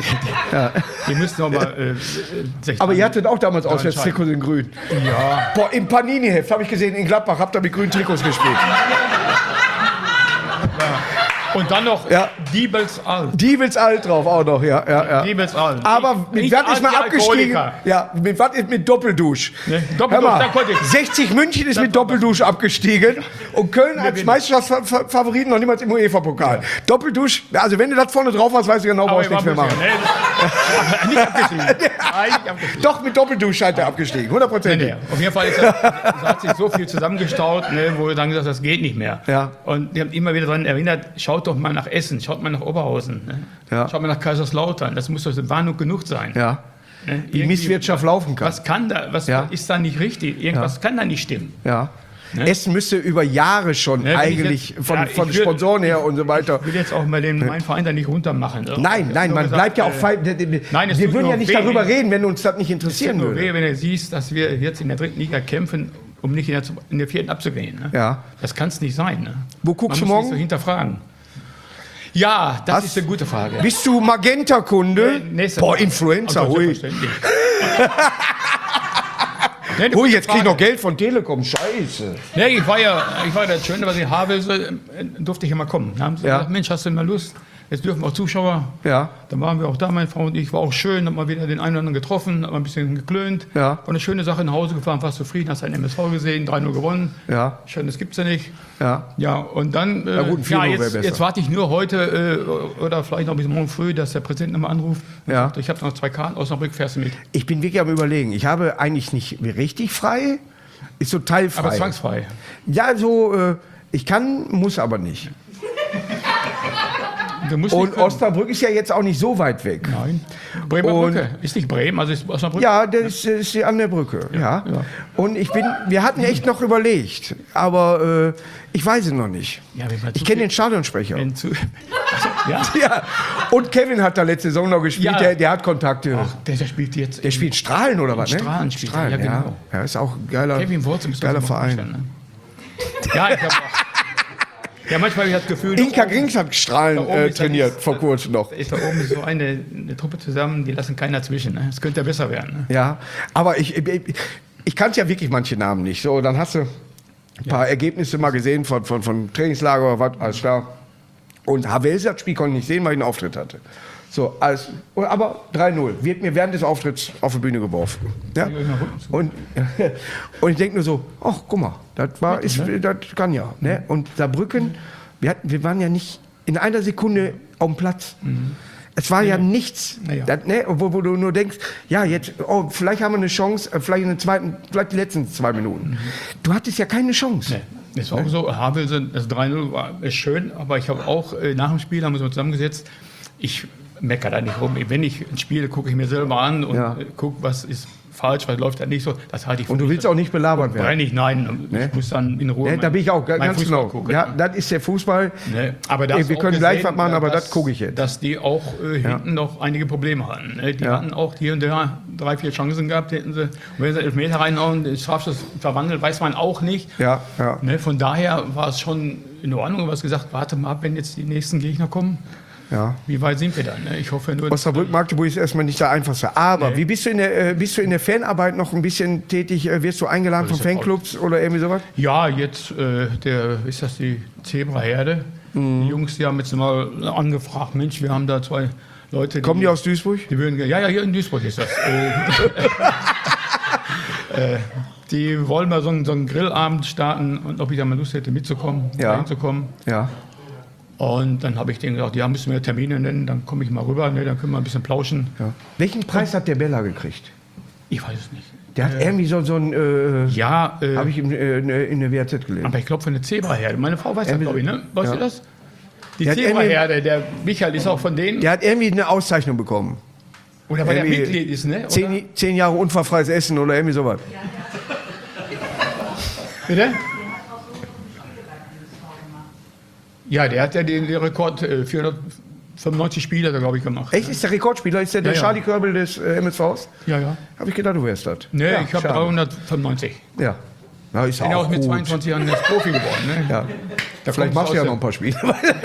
Speaker 2: Die müssen noch mal. Äh, sechzehn
Speaker 1: Aber ihr hattet auch damals
Speaker 2: Ja,
Speaker 1: Auswärtstrikots in grün.
Speaker 2: Ja.
Speaker 1: Boah, im Panini-Heft habe ich gesehen, in Gladbach habt ihr mit grünen Trikots gespielt.
Speaker 2: Und dann noch
Speaker 1: Ja.
Speaker 2: Diebels Alt.
Speaker 1: Diebels alt drauf auch noch, ja. ja, ja.
Speaker 2: Diebels Alt.
Speaker 1: Aber mit
Speaker 2: Nicht
Speaker 1: was ist mal abgestiegen?
Speaker 2: Anti-Alkoholiker.
Speaker 1: Ja, mit was ist mit Doppeldusch?
Speaker 2: Ne, Doppeldusch,
Speaker 1: Hör mal,
Speaker 2: da konnte ich.
Speaker 1: sechzig München ist mit Doppeldusch abgestiegen und Köln als
Speaker 2: wir-
Speaker 1: Meisterschaftsfavoriten noch niemals im UEFA-Pokal. Doppeldusch, also wenn du das vorne drauf hast, weißt du genau,
Speaker 2: Aber
Speaker 1: brauchst
Speaker 2: wir
Speaker 1: nichts mehr
Speaker 2: waren
Speaker 1: machen.
Speaker 2: bloß- Nee, nicht abgestiegen. Eigentlich abgestiegen.
Speaker 1: Doch, mit Doppeldusch scheint er abgestiegen,
Speaker 2: Nee,
Speaker 1: hundertprozentig.
Speaker 2: nee. Auf jeden Fall ist das, das hat sich so viel zusammengestaut, ne, wo wir dann gesagt haben, das geht nicht mehr.
Speaker 1: Ja.
Speaker 2: Und die haben immer wieder daran erinnert, schaut doch mal nach Essen, schaut mal nach Oberhausen, ne?
Speaker 1: Ja.
Speaker 2: Schaut mal nach Kaiserslautern, das muss doch Warnung genug sein.
Speaker 1: Ja,
Speaker 2: Ne?
Speaker 1: die
Speaker 2: Irgendwie-
Speaker 1: Misswirtschaft laufen kann.
Speaker 2: Was kann da, was
Speaker 1: Ja.
Speaker 2: ist da nicht richtig? Irgendwas kann da nicht stimmen.
Speaker 1: Ja. Essen müsste über Jahre schon
Speaker 2: Ne, wenn ich
Speaker 1: eigentlich
Speaker 2: jetzt-
Speaker 1: von,
Speaker 2: ja, ich
Speaker 1: von
Speaker 2: will-
Speaker 1: Sponsoren her und so weiter.
Speaker 2: Ich will jetzt auch mal den, meinen Verein da nicht runtermachen. Also,
Speaker 1: Nein,
Speaker 2: ich
Speaker 1: nein,
Speaker 2: hab
Speaker 1: man
Speaker 2: nur
Speaker 1: bleibt ja auch
Speaker 2: gesagt,
Speaker 1: fein.
Speaker 2: äh, Nein, es
Speaker 1: wir
Speaker 2: tut
Speaker 1: würden
Speaker 2: nur
Speaker 1: ja nicht
Speaker 2: weh,
Speaker 1: darüber
Speaker 2: wenn-
Speaker 1: reden, wenn uns das nicht
Speaker 2: Es tut
Speaker 1: interessieren
Speaker 2: nur
Speaker 1: würde.
Speaker 2: weh, wenn du siehst, dass wir jetzt in der dritten Liga kämpfen, um nicht in der, in der vierten abzugehen. Ne?
Speaker 1: Ja.
Speaker 2: Das kann es nicht sein. Ne?
Speaker 1: Wo guckst
Speaker 2: Man
Speaker 1: du
Speaker 2: muss sich
Speaker 1: morgen?
Speaker 2: so hinterfragen. Ja, das
Speaker 1: Hast-
Speaker 2: ist eine gute Frage.
Speaker 1: Bist du Magenta-Kunde?
Speaker 2: Nächste
Speaker 1: Boah,
Speaker 2: Woche.
Speaker 1: Influencer,
Speaker 2: Also,
Speaker 1: hui.
Speaker 2: selbstverständlich. Nee, eine
Speaker 1: Hui,
Speaker 2: gute
Speaker 1: jetzt krieg ich
Speaker 2: Frage.
Speaker 1: noch Geld von Telekom, scheiße.
Speaker 2: Nee, ich war ja, ich war ja das Schöne, was ich habe, so, äh, durfte ich ja mal kommen. Da haben sie
Speaker 1: Ja.
Speaker 2: gesagt, Mensch, hast du mal Lust? Jetzt dürfen auch Zuschauer.
Speaker 1: Ja.
Speaker 2: Dann waren wir auch da, meine Frau und ich. War auch schön, haben mal wieder den einen oder anderen getroffen, haben mal ein bisschen geklönt.
Speaker 1: Ja.
Speaker 2: War eine schöne Sache, nach Hause gefahren, warst zufrieden, hast einen M S V gesehen, drei null gewonnen.
Speaker 1: Ja.
Speaker 2: Schön, das gibt's ja nicht.
Speaker 1: Ja.
Speaker 2: Ja, und dann, äh,
Speaker 1: Na gut, ein vier null
Speaker 2: ja,
Speaker 1: wäre
Speaker 2: jetzt,
Speaker 1: besser.
Speaker 2: jetzt warte ich nur heute äh, oder vielleicht noch bis morgen früh, dass der Präsident nochmal anruft.
Speaker 1: Ja.
Speaker 2: Ich habe noch zwei Karten, Osnabrück fährst du mit.
Speaker 1: Ich bin wirklich am Überlegen. Ich habe eigentlich nicht richtig frei, ist so teilfrei.
Speaker 2: Aber zwangsfrei.
Speaker 1: Ja, so, äh, ich kann, muss aber nicht.
Speaker 2: Du musst
Speaker 1: Und
Speaker 2: nicht können.
Speaker 1: Osnabrück ist ja jetzt auch nicht so weit weg.
Speaker 2: Nein. Bremer
Speaker 1: Und-
Speaker 2: Brücke. Ist nicht Bremen, also ist Osnabrück.
Speaker 1: Ja, das ist, das ist an der Brücke. Ja.
Speaker 2: ja.
Speaker 1: Und ich bin, wir hatten echt noch überlegt, aber äh, ich weiß es noch nicht.
Speaker 2: Ja, wenn man
Speaker 1: Ich
Speaker 2: zu
Speaker 1: kenne
Speaker 2: viel-
Speaker 1: den Stadionsprecher.
Speaker 2: Wenn zu, also, ja.
Speaker 1: Ja. Und Kevin hat da letzte Saison noch gespielt,
Speaker 2: Ja.
Speaker 1: der, der hat Kontakte.
Speaker 2: Ach, der, der spielt jetzt.
Speaker 1: Der spielt Strahlen oder was? Ne?
Speaker 2: Strahlen spielt er,
Speaker 1: Strahlen,
Speaker 2: ja,
Speaker 1: ja.
Speaker 2: genau.
Speaker 1: Ja, ist auch ein geiler,
Speaker 2: Kevin Wurzel müsste
Speaker 1: geiler
Speaker 2: das mal
Speaker 1: Verein.
Speaker 2: vorstellen, ne? Ja, ich habe auch. Ja, manchmal habe ich das Gefühl.
Speaker 1: Inka
Speaker 2: da oben-
Speaker 1: Grings hat Strahlen
Speaker 2: da oben
Speaker 1: äh,
Speaker 2: ist ja
Speaker 1: trainiert,
Speaker 2: nichts.
Speaker 1: vor kurzem noch.
Speaker 2: Ist da oben so eine, eine Truppe zusammen, die lassen keiner zwischen. Ne? Das könnte ja besser werden. Ne?
Speaker 1: Ja, aber ich, ich, ich kannte ja wirklich manche Namen nicht. So, dann hast du ein paar Ergebnisse mal gesehen von, von, von Trainingslager oder was, alles klar. Und Havelse, das Spiel konnte ich nicht sehen, weil ich einen Auftritt hatte. So, alles, aber drei null wird mir während des Auftritts auf die Bühne geworfen. Ja? Und, und ich denke nur so, ach, guck mal, das, war, ist, das kann ja. Ne? Und Saarbrücken, wir, hatten, wir waren ja nicht in einer Sekunde auf dem Platz. Es war ja nichts,
Speaker 2: Ja, ja.
Speaker 1: Das, ne, wo, wo du nur denkst, ja, jetzt, oh, vielleicht haben wir eine Chance, äh, vielleicht in den zweiten, vielleicht die letzten zwei Minuten. Du hattest ja keine Chance.
Speaker 2: Nee. Das war auch so, Havelse, das drei null war ist schön, aber ich habe auch äh, nach dem Spiel, haben wir uns zusammengesetzt, ich meckere da nicht rum. Wenn ich ein Spiel gucke ich mir selber an und
Speaker 1: Ja.
Speaker 2: äh, gucke, was ist falsch, was läuft da nicht so, das halte ich für
Speaker 1: Und du
Speaker 2: mich.
Speaker 1: willst auch nicht belabert werden.
Speaker 2: Nein, nicht, nein,
Speaker 1: Ne?
Speaker 2: ich muss dann in Ruhe
Speaker 1: Ne, da bin ich auch ga-
Speaker 2: meinen
Speaker 1: ganz
Speaker 2: Fußball
Speaker 1: genau.
Speaker 2: gucken.
Speaker 1: Ja, das ist der Fußball.
Speaker 2: Ne, aber da
Speaker 1: Ey,
Speaker 2: hast
Speaker 1: wir
Speaker 2: du auch
Speaker 1: können gleich
Speaker 2: gesehen,
Speaker 1: was machen, aber
Speaker 2: dass-
Speaker 1: das gucke ich jetzt.
Speaker 2: Dass die auch äh, hinten noch einige Probleme hatten. Ne? Die
Speaker 1: Ja.
Speaker 2: hatten auch hier und da drei, vier Chancen gehabt, hätten sie. Und wenn sie Elfmeter reinhauen, den Strafschuss verwandelt, weiß man auch nicht.
Speaker 1: Ja, ja.
Speaker 2: Ne? Von daher war es schon in Ordnung. Du hast gesagt, warte mal ab, wenn jetzt die nächsten Gegner kommen.
Speaker 1: ja.
Speaker 2: Wie weit sind wir dann? Ne? Ich hoffe nur.
Speaker 1: Osnabrück, Magdeburg ist erstmal nicht der einfachste. Aber
Speaker 2: Nee.
Speaker 1: wie bist du, in der, äh, bist du in der Fanarbeit noch ein bisschen tätig? Äh, wirst du eingeladen von
Speaker 2: Das ist ja
Speaker 1: Fanclubs oder irgendwie sowas?
Speaker 2: Ja, jetzt, äh, der, ist das die Zebraherde?
Speaker 1: Mhm.
Speaker 2: Die Jungs, die haben jetzt mal angefragt, Mensch, wir haben da zwei Leute.
Speaker 1: Kommen die aus Duisburg?
Speaker 2: Die würden, ge- ja, ja, hier in Duisburg ist das. äh, äh, die wollen mal so einen, so einen Grillabend starten und ob ich da mal Lust hätte mitzukommen,
Speaker 1: Ja.
Speaker 2: hinzukommen.
Speaker 1: Ja.
Speaker 2: Und dann habe ich denen gesagt, ja, müssen wir Termine nennen, dann komme ich mal rüber, ne, dann können wir ein bisschen plauschen.
Speaker 1: ja. Welchen Preis hat der Bella gekriegt?
Speaker 2: Ich weiß es nicht.
Speaker 1: Der hat irgendwie so, so ein, äh,
Speaker 2: Ja, äh,
Speaker 1: habe ich in, äh, in der W H Z gelesen.
Speaker 2: aber ich glaube von der Zebraherde. Meine Frau weiß das,
Speaker 1: Irgendwie-
Speaker 2: glaube ich, ne? Weißt
Speaker 1: ja.
Speaker 2: du das? Die
Speaker 1: Der hat
Speaker 2: Zebraherde, der Michael ist auch von denen.
Speaker 1: Der hat irgendwie eine Auszeichnung bekommen.
Speaker 2: Oder weil er
Speaker 1: irgendwie
Speaker 2: Mitglied ist, ne? Oder?
Speaker 1: Zehn, zehn Jahre unfallfreies Essen oder irgendwie sowas.
Speaker 2: Bitte? Ja, der hat ja den, den Rekord, äh, vierhundertfünfundneunzig Spiele, hat er, glaube ich, gemacht.
Speaker 1: Echt? Ist der Rekordspieler? Ist der der
Speaker 2: Ja, ja.
Speaker 1: Charlie Körbel des äh, M S Vs?
Speaker 2: Ja, ja.
Speaker 1: Habe ich gedacht, du wärst das.
Speaker 2: Ne,
Speaker 1: Ja,
Speaker 2: ich habe
Speaker 1: schade.
Speaker 2: dreihundertfünfundneunzig.
Speaker 1: Ja. Ja, ist
Speaker 2: Bin ja
Speaker 1: auch
Speaker 2: auch mit
Speaker 1: gut.
Speaker 2: zweiundzwanzig Jahren jetzt Profi geworden. Ne?
Speaker 1: Ja.
Speaker 2: Da
Speaker 1: Vielleicht
Speaker 2: kommst
Speaker 1: machst du
Speaker 2: aus
Speaker 1: ja
Speaker 2: der-
Speaker 1: noch ein paar Spiele.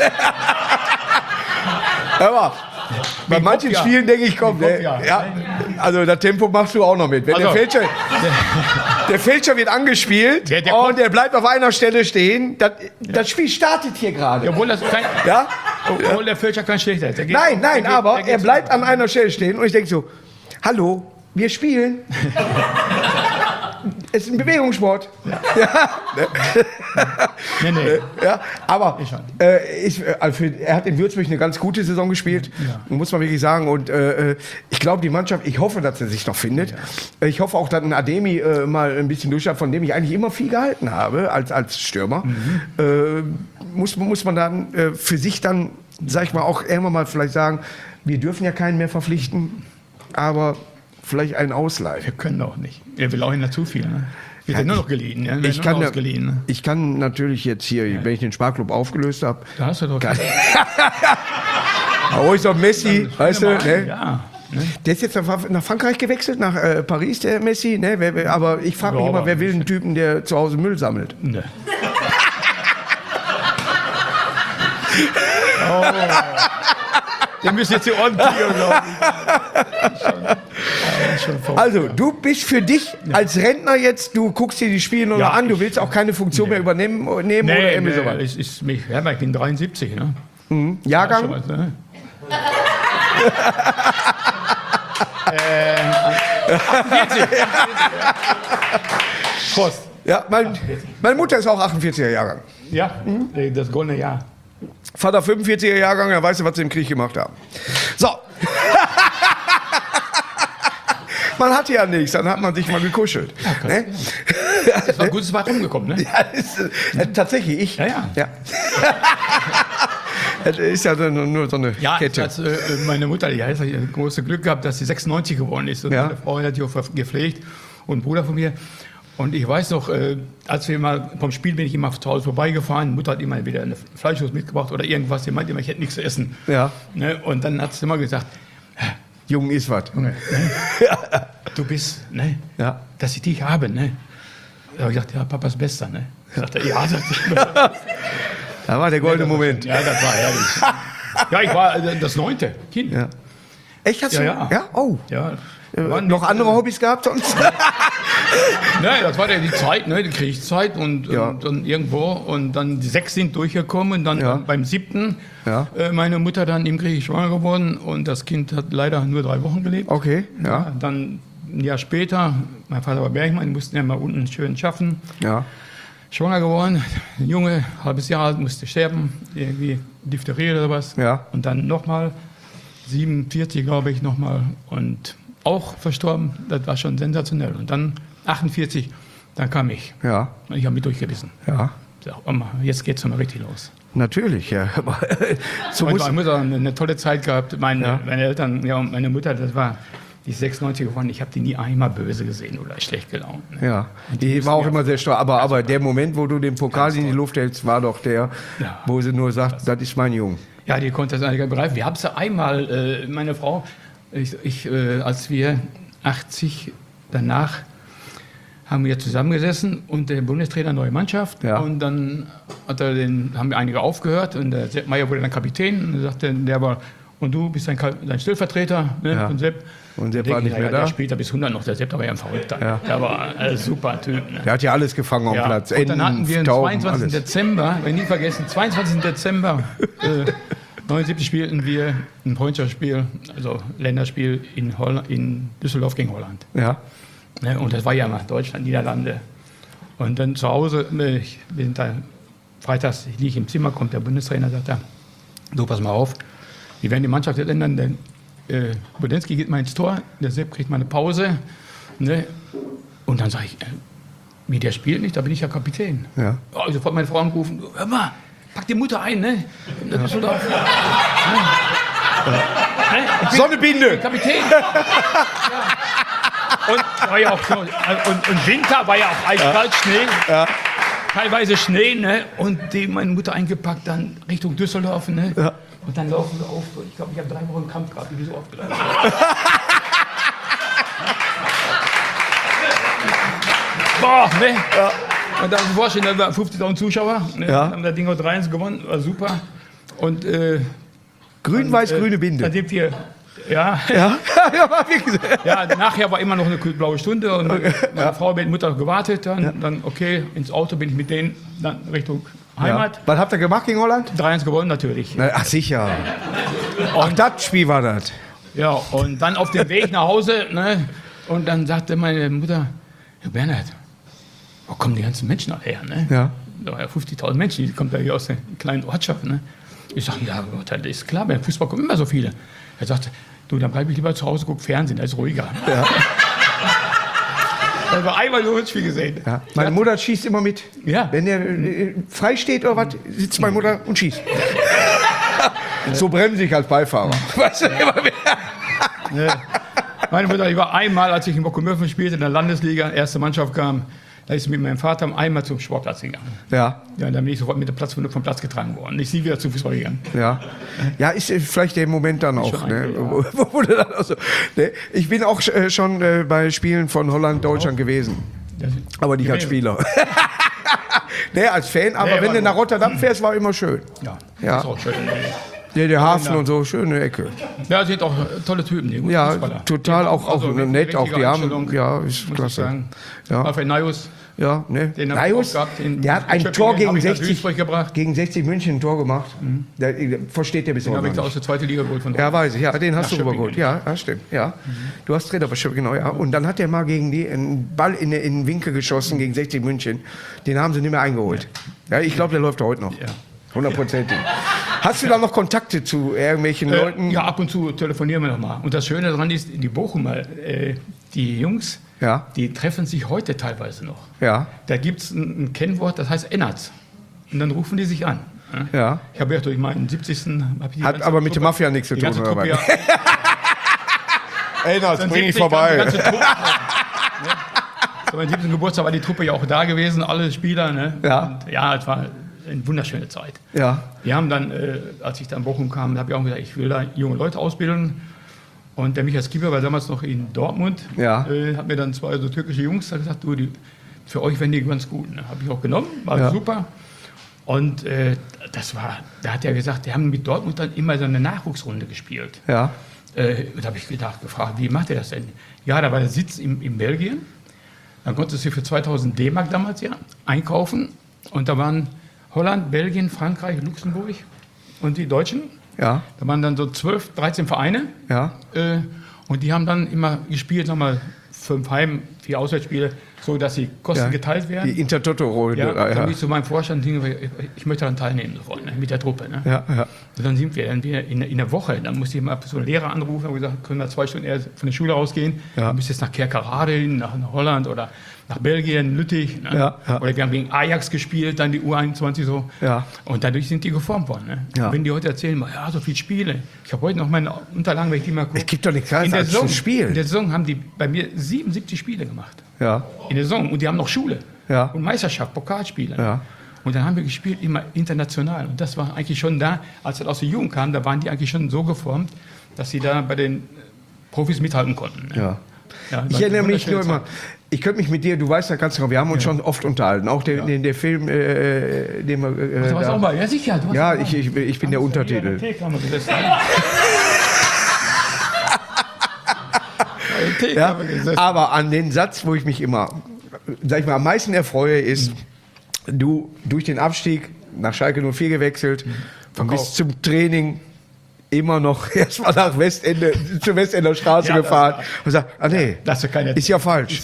Speaker 1: Aber bei
Speaker 2: Wegen
Speaker 1: manchen
Speaker 2: Kopfjahr.
Speaker 1: Spielen denke ich, komm,
Speaker 2: Wegen
Speaker 1: ne,
Speaker 2: Kopfjahr.
Speaker 1: ja, also das Tempo machst du auch noch mit. Wenn
Speaker 2: Also.
Speaker 1: der, Fälscher, der Fälscher wird angespielt
Speaker 2: Der- der
Speaker 1: und
Speaker 2: kommt-
Speaker 1: der bleibt auf einer Stelle stehen, das, das Spiel startet hier gerade.
Speaker 2: Obwohl, das kein,
Speaker 1: Ja?
Speaker 2: obwohl der Fälscher kein schlechter ist. Der geht-
Speaker 1: Nein,
Speaker 2: der
Speaker 1: nein,
Speaker 2: geht-
Speaker 1: aber
Speaker 2: der geht
Speaker 1: er bleibt
Speaker 2: zu-
Speaker 1: an einer Stelle stehen und ich denke so, hallo, wir spielen. Es ist ein Bewegungssport.
Speaker 2: Nee, nee.
Speaker 1: Ja, aber
Speaker 2: Ich schon.
Speaker 1: äh, ich, äh, also für, er hat in Würzburg eine ganz gute Saison gespielt, muss man wirklich sagen. Und äh, ich glaube, die Mannschaft, ich hoffe, dass er sich noch findet. Äh, Ich hoffe auch, dass ein Ademi äh, mal ein bisschen durchschaut, von dem ich eigentlich immer viel gehalten habe als, als Stürmer. Äh, muss, muss man dann äh, für sich dann, sag ich mal, auch irgendwann mal vielleicht sagen, wir dürfen ja keinen mehr verpflichten, aber vielleicht einen ausleihen.
Speaker 2: Wir können auch nicht. Er will auch nicht zu viel. Ne? Wir
Speaker 1: Ja,
Speaker 2: sind nur
Speaker 1: ich-
Speaker 2: noch geliehen. Ne? Wir
Speaker 1: Ich
Speaker 2: sind
Speaker 1: kann,
Speaker 2: nur
Speaker 1: ja-
Speaker 2: ausgeliehen. Ne?
Speaker 1: ich kann natürlich jetzt hier, wenn ich den Sparklub aufgelöst habe,
Speaker 2: Da hast du doch.
Speaker 1: da hol ich doch Messi, weißt du, ne?
Speaker 2: Ja. Ne?
Speaker 1: Der ist jetzt nach nach Frankreich gewechselt, nach äh, Paris, der Messi. Ne? Wer, wer, aber ich frage mich
Speaker 2: Ja,
Speaker 1: immer,
Speaker 2: aber-
Speaker 1: wer will einen Typen, der zu Hause Müll sammelt?
Speaker 2: Ne. Oh. Den müssen jetzt hier ordentlich, glaube ich. Schon, ja, schon verrückt.
Speaker 1: Also, du bist für dich als Rentner jetzt, du guckst dir die Spiele nur
Speaker 2: Ja,
Speaker 1: noch an, du
Speaker 2: ich-
Speaker 1: willst auch keine Funktion mehr übernehmen nehmen oder
Speaker 2: Nee,
Speaker 1: irgendwie
Speaker 2: nee,
Speaker 1: sowas.
Speaker 2: es ist mich, ja, ich bin dreiundsiebzig, ne? Schon
Speaker 1: Jahrgang?
Speaker 2: was, ne? äh, achtundvierzig. Prost.
Speaker 1: Ja, mein, meine Mutter ist auch achtundvierziger Jahrgang.
Speaker 2: Ja, äh, das goldene Jahr.
Speaker 1: Vater fünfundvierziger Jahrgang, er weiß, was sie im Krieg gemacht haben. So. Man hatte ja nichts, dann hat man sich mal gekuschelt. Ne?
Speaker 2: Das war gut, es war rumgekommen, ne?
Speaker 1: Ja, ist, äh, tatsächlich, ich.
Speaker 2: Ja, ja.
Speaker 1: ja. Das ist ja nur, nur so eine
Speaker 2: Ja,
Speaker 1: Kette.
Speaker 2: als, äh, meine Mutter, die hat das große Glück gehabt, dass sie sechsundneunzig geworden ist. Und
Speaker 1: Ja.
Speaker 2: meine Frau hat die auch gepflegt und ein Bruder von mir. Und ich weiß noch, äh, als wir mal vom Spiel bin ich immer zu Hause vorbeigefahren. Mutter hat immer wieder eine Fleischwurst mitgebracht oder irgendwas. Sie meinte immer, ich hätte nichts zu essen.
Speaker 1: Ja.
Speaker 2: Ne? Und dann hat sie immer gesagt,
Speaker 1: Jung ist was.
Speaker 2: Junge, ne? Du bist, ne?
Speaker 1: Ja.
Speaker 2: Dass ich dich habe. Ne? Da habe ich gesagt, ja, Papas Bester. Ne? Sagt er, ja, sagt
Speaker 1: Da war der goldene Moment.
Speaker 2: Ja, das war herrlich. Ja, ich war äh, das neunte Kind.
Speaker 1: Ja. Echt, hast
Speaker 2: Ja,
Speaker 1: du?
Speaker 2: ja.
Speaker 1: Ja? Oh.
Speaker 2: Ja.
Speaker 1: Äh,
Speaker 2: Waren
Speaker 1: noch
Speaker 2: nicht,
Speaker 1: andere Hobbys gehabt sonst?
Speaker 2: Nein, das war ja die Zeit, ne, die Kriegszeit und,
Speaker 1: Ja.
Speaker 2: und, und irgendwo. Und dann die sechs sind durchgekommen und dann
Speaker 1: Ja.
Speaker 2: beim siebten
Speaker 1: Ja.
Speaker 2: äh, meine Mutter dann im Krieg schwanger geworden und das Kind hat leider nur drei Wochen gelebt.
Speaker 1: Okay, ja.
Speaker 2: Dann ein Jahr später, mein Vater war Bergmann, die mussten ja mal unten schön schaffen.
Speaker 1: Ja.
Speaker 2: Schwanger geworden, ein Junge, halbes Jahr alt, musste sterben, irgendwie Diphtherie oder was.
Speaker 1: Ja.
Speaker 2: Und dann nochmal, siebenundvierzig glaube ich nochmal und auch verstorben, das war schon sensationell. Und dann achtundvierzig, dann kam ich.
Speaker 1: Ja.
Speaker 2: Und ich habe mich durchgebissen.
Speaker 1: Ja.
Speaker 2: So, Oma, jetzt geht's nochmal richtig los.
Speaker 1: Natürlich, ja. Aber so
Speaker 2: Und
Speaker 1: muss,
Speaker 2: meine Mutter hat eine, eine tolle Zeit gehabt. Meine,
Speaker 1: Ja.
Speaker 2: meine Eltern, ja, und meine Mutter, das war die ist sechsundneunzig geworden. Ich habe die nie einmal böse gesehen oder schlecht gelaunt. Ne?
Speaker 1: ja. Die war auch immer sehr stolz. Aber, aber der Moment, wo du den Pokal in die Luft hältst, war doch der,
Speaker 2: Ja.
Speaker 1: wo sie nur sagt, das ist mein Junge.
Speaker 2: Ja, die konnte das eigentlich begreifen. Wir haben es ja einmal, äh, meine Frau, ich, ich, äh, als wir achtzig danach haben wir zusammengesessen und der Bundestrainer neue Mannschaft.
Speaker 1: Ja.
Speaker 2: Und dann hat er den, haben wir einige aufgehört und der Sepp Meier wurde dann Kapitän. Und dann sagte der war, und du bist dein, dein Stellvertreter, ne,
Speaker 1: Ja.
Speaker 2: von Sepp.
Speaker 1: Und Sepp
Speaker 2: Da
Speaker 1: war
Speaker 2: denke
Speaker 1: nicht
Speaker 2: ich,
Speaker 1: mehr
Speaker 2: ja,
Speaker 1: da.
Speaker 2: Der spielt da bis hundert noch, der Sepp, der war ja ein Verrückter.
Speaker 1: Ja.
Speaker 2: Der war ein super Typ. Ne?
Speaker 1: Der hat ja alles gefangen am
Speaker 2: Ja.
Speaker 1: Platz.
Speaker 2: Und dann hatten wir am
Speaker 1: Tauben,
Speaker 2: zweiundzwanzigsten
Speaker 1: alles.
Speaker 2: Dezember, wenn nie vergessen, zweiundzwanzigsten Dezember äh, neunundsiebzig spielten wir ein Freundschaftsspiel, also Länderspiel in, Holland, in Düsseldorf gegen Holland.
Speaker 1: Ja.
Speaker 2: Ne? Und das war ja mal Deutschland, Niederlande. Und dann zu Hause, äh, ich, wir sind da freitags, ich liege im Zimmer, kommt der Bundestrainer, sagt er, du pass mal auf, wir werden die Mannschaft jetzt ändern, denn äh, Budenski geht mal ins Tor, der Sepp kriegt mal eine Pause. Ne? Und dann sage ich, äh, wie der spielt nicht, da bin ich ja Kapitän.
Speaker 1: Ja.
Speaker 2: Oh, ich sofort meine Frau angerufen, hör mal, pack die Mutter ein, ne? Ja. Düsseldorf. Ne? Ich bin
Speaker 1: Sonnebinde!
Speaker 2: Kapitän. Ja. Und, war ja auch so, und, und Winter war ja auch eiskalt, Schnee.
Speaker 1: Ja.
Speaker 2: Teilweise Schnee, ne? Und die, meine Mutter eingepackt, dann Richtung Düsseldorf, ne?
Speaker 1: Ja.
Speaker 2: Und dann laufen wir auf. Ich glaube, ich habe drei Wochen Kampf gehabt, wie die so aufgelaufen. Boah, ne?
Speaker 1: Ja.
Speaker 2: Und dann vorstellen, da waren fünfzigtausend Zuschauer. Ne?
Speaker 1: Ja.
Speaker 2: Haben das Ding auch drei eins gewonnen, war super. Und äh,
Speaker 1: Grün-weiß-grüne
Speaker 2: äh,
Speaker 1: Binde.
Speaker 2: Dann sind wir, ja,
Speaker 1: Ja, ja, war wirklich.
Speaker 2: ja, nachher war immer noch eine blaue Stunde und meine Frau mit Mutter gewartet. Dann, dann, okay, ins Auto bin ich mit denen dann Richtung Heimat.
Speaker 1: Ja. Was habt ihr gemacht gegen Holland?
Speaker 2: drei eins gewonnen natürlich.
Speaker 1: Na, ach, sicher. Ach, das Spiel war das.
Speaker 2: Ja, und dann auf dem Weg nach Hause, ne, und dann sagte meine Mutter, Herr Bernhard, wo kommen die ganzen Menschen alle her? Ne?
Speaker 1: Ja.
Speaker 2: Da waren ja fünfzigtausend Menschen, die kommen da hier aus der kleinen Ortschaft. Ne? Ich sage, ja, Gott, das ist klar, beim Fußball kommen immer so viele. Er sagte, du, dann bleibe ich lieber zu Hause, guck Fernsehen, das ist ruhiger.
Speaker 1: Ja.
Speaker 2: Das war einmal nur ein Spiel gesehen.
Speaker 1: Ja. Meine Mutter schießt immer mit.
Speaker 2: Ja.
Speaker 1: Wenn der äh, frei steht oder was, sitzt meine Mutter und schießt. So bremse ich als Beifahrer. Weißt du, immer mehr.
Speaker 2: Ne. Meine Mutter, ich war einmal, als ich in Bockumöfen spielte, in der Landesliga, erste Mannschaft kam, da ist sie mit meinem Vater einmal zum Sportplatz gegangen.
Speaker 1: Ja,
Speaker 2: Ja, und dann bin ich sofort mit dem Platz vom Platz getragen worden. Ich sie wieder zum Fußball gegangen.
Speaker 1: ja. Ja, ist äh, vielleicht der Moment dann auch.
Speaker 2: Schon
Speaker 1: Ne?
Speaker 2: ein-
Speaker 1: Wo, wo, wo du dann auch so, ne? Ich bin auch äh, schon äh, bei Spielen von Holland, Deutschland gewesen.
Speaker 2: Das-
Speaker 1: Aber nicht als
Speaker 2: gewesen.
Speaker 1: Spieler. Ne, als Fan, aber
Speaker 2: Nee,
Speaker 1: wenn
Speaker 2: war
Speaker 1: du nach
Speaker 2: gut.
Speaker 1: Rotterdam fährst, war immer schön.
Speaker 2: Ja,
Speaker 1: Ja.
Speaker 2: das ist auch schön.
Speaker 1: Der, der Hafen
Speaker 2: Genau.
Speaker 1: und so, schöne Ecke.
Speaker 2: Ja, sind auch tolle Typen, die guten
Speaker 1: Ja,
Speaker 2: Fußballer.
Speaker 1: total,
Speaker 2: Die haben
Speaker 1: auch- auch
Speaker 2: eine
Speaker 1: nett, auch
Speaker 2: richtige
Speaker 1: die haben-
Speaker 2: Einstellung,
Speaker 1: ja, ist
Speaker 2: muss
Speaker 1: klasse.
Speaker 2: Ich sagen.
Speaker 1: Ja.
Speaker 2: Alfred Najus,
Speaker 1: Ja, ne?
Speaker 2: den habe ich
Speaker 1: Laius,
Speaker 2: auch gehabt. in
Speaker 1: der hat ein
Speaker 2: Schöppingen
Speaker 1: Tor
Speaker 2: habe
Speaker 1: gegen
Speaker 2: ich nach
Speaker 1: sechzig,
Speaker 2: Duisburg gebracht.
Speaker 1: gegen sechzig München ein Tor gemacht. Der, der versteht der bis
Speaker 2: Den
Speaker 1: heute
Speaker 2: habe ich
Speaker 1: noch
Speaker 2: aus
Speaker 1: nicht.
Speaker 2: der zweiten Liga geholt von
Speaker 1: Ja, weiß ich. Ja, den hast
Speaker 2: Nach
Speaker 1: du
Speaker 2: Schöppingen.
Speaker 1: rübergeholt. Ja, ja, stimmt. Ja. Du hast Trainer bestimmt, genau. Ja. Und dann hat er mal gegen die einen Ball in, in den Winkel geschossen gegen sechzig München. Den haben sie nicht mehr eingeholt. Ja, ich glaube, der läuft heute noch.
Speaker 2: Ja.
Speaker 1: Hundertprozentig. Hast du da noch Kontakte zu irgendwelchen Leuten?
Speaker 2: Äh, ja, ab und zu telefonieren wir noch mal. Und das Schöne daran ist, die Bochumer, äh, die Jungs,
Speaker 1: Ja.
Speaker 2: die treffen sich heute teilweise noch.
Speaker 1: Ja.
Speaker 2: Da gibt es ein, ein Kennwort, das heißt Ennerts. Und dann rufen die sich an. Ne?
Speaker 1: Ja.
Speaker 2: Ich habe ja durch meinen siebzigsten hab ich die
Speaker 1: Hat
Speaker 2: ganze
Speaker 1: aber mit der
Speaker 2: Truppe-
Speaker 1: Mafia nichts zu
Speaker 2: die
Speaker 1: tun,
Speaker 2: ganze
Speaker 1: oder
Speaker 2: Truppe,
Speaker 1: was?
Speaker 2: ja,
Speaker 1: Ey, das
Speaker 2: dann
Speaker 1: bring ich
Speaker 2: siebzig kam die
Speaker 1: vorbei.
Speaker 2: ganze Truppe, ne? Zu meinem siebzehnten Geburtstag war die Truppe ja auch da gewesen, alle Spieler. Ne?
Speaker 1: Ja.
Speaker 2: Und ja, es war eine wunderschöne Zeit.
Speaker 1: Ja.
Speaker 2: Wir haben dann, äh, als ich dann in Bochum kam, habe ich auch gesagt, ich will da junge Leute ausbilden. Und der Michael Skipper war damals noch in Dortmund.
Speaker 1: Ja.
Speaker 2: Äh, hat mir dann zwei so türkische Jungs da gesagt, du, die, für euch wären die ganz gut. Ne? Habe ich auch genommen, war
Speaker 1: Ja.
Speaker 2: super. Und äh, das war, da hat er gesagt, die haben mit Dortmund dann immer so eine Nachwuchsrunde gespielt.
Speaker 1: Ja.
Speaker 2: Äh, da habe ich gedacht, gefragt, wie macht er das denn? Ja, da war der Sitz in, in Belgien. Dann konntest du für zweitausend D-Mark damals ja einkaufen. Und da waren Holland, Belgien, Frankreich, Luxemburg und die Deutschen.
Speaker 1: Ja.
Speaker 2: Da waren dann so zwölf, dreizehn Vereine.
Speaker 1: Ja.
Speaker 2: Äh, und die haben dann immer gespielt, nochmal fünf Heim, vier Auswärtsspiele, so dass die Kosten
Speaker 1: Ja.
Speaker 2: geteilt werden.
Speaker 1: Die Intertoto-Rolle.
Speaker 2: Ja,
Speaker 1: Ja.
Speaker 2: dann
Speaker 1: Ja.
Speaker 2: bin ich zu meinem Vorstand, ich ich möchte daran teilnehmen sofort, ne, mit der Truppe. Ne?
Speaker 1: Ja. Ja.
Speaker 2: Und dann sind wir dann wieder in, in der Woche, dann musste ich mal so einen Lehrer anrufen und gesagt, können wir zwei Stunden eher von der Schule rausgehen,
Speaker 1: Ja.
Speaker 2: du müsst jetzt nach Kerkrade hin, nach, nach Holland oder nach Belgien, Lüttich. Ne?
Speaker 1: Ja, ja.
Speaker 2: Oder wir haben gegen Ajax gespielt, dann die U einundzwanzig so.
Speaker 1: Ja.
Speaker 2: Und dadurch sind die geformt worden. Ne?
Speaker 1: Ja.
Speaker 2: Und wenn die heute erzählen, ja, so viele Spiele. Ich habe heute noch meine Unterlagen, wenn ich die mal gucke.
Speaker 1: Es gibt doch nichts Geiles
Speaker 2: in der
Speaker 1: als
Speaker 2: Saison,
Speaker 1: zu spielen.
Speaker 2: In der Saison haben die bei mir siebenundsiebzig Spiele gemacht.
Speaker 1: Ja.
Speaker 2: In der Saison. Und die haben noch Schule.
Speaker 1: Ja.
Speaker 2: Und Meisterschaft, Pokalspiele.
Speaker 1: Ja.
Speaker 2: Und dann haben wir gespielt immer international. Und das war eigentlich schon da, als das aus der Jugend kam, da waren die eigentlich schon so geformt, dass sie da bei den Profis mithalten konnten. Ne?
Speaker 1: Ja.
Speaker 2: Ja,
Speaker 1: Ich
Speaker 2: war
Speaker 1: erinnere
Speaker 2: eine
Speaker 1: mich nur
Speaker 2: wunderschöne
Speaker 1: immer, ich könnte mich mit dir, du weißt ja ganz genau, wir haben uns schon oft unterhalten. Auch der,
Speaker 2: Ja.
Speaker 1: den, der Film, äh, den wir. Äh,
Speaker 2: Zeit. Du warst
Speaker 1: da-
Speaker 2: auch mal, ja sicher. Du warst
Speaker 1: ja,
Speaker 2: dabei.
Speaker 1: ich, ich, ich bin der
Speaker 2: Hast du hier in
Speaker 1: Untertitel.
Speaker 2: der Teekammer gesessen? In der
Speaker 1: Ja?
Speaker 2: Teekammer gesessen.
Speaker 1: Aber an den Satz, wo ich mich immer, sag ich mal, am meisten erfreue, ist, du durch den Abstieg nach Schalke null vier gewechselt und bis
Speaker 2: Verkauft.
Speaker 1: zum Training immer noch erstmal nach Westende, zur Westender Straße
Speaker 2: Ja, das
Speaker 1: gefahren
Speaker 2: war-
Speaker 1: und sagt, ah nee,
Speaker 2: Das ist keine
Speaker 1: ist ja falsch.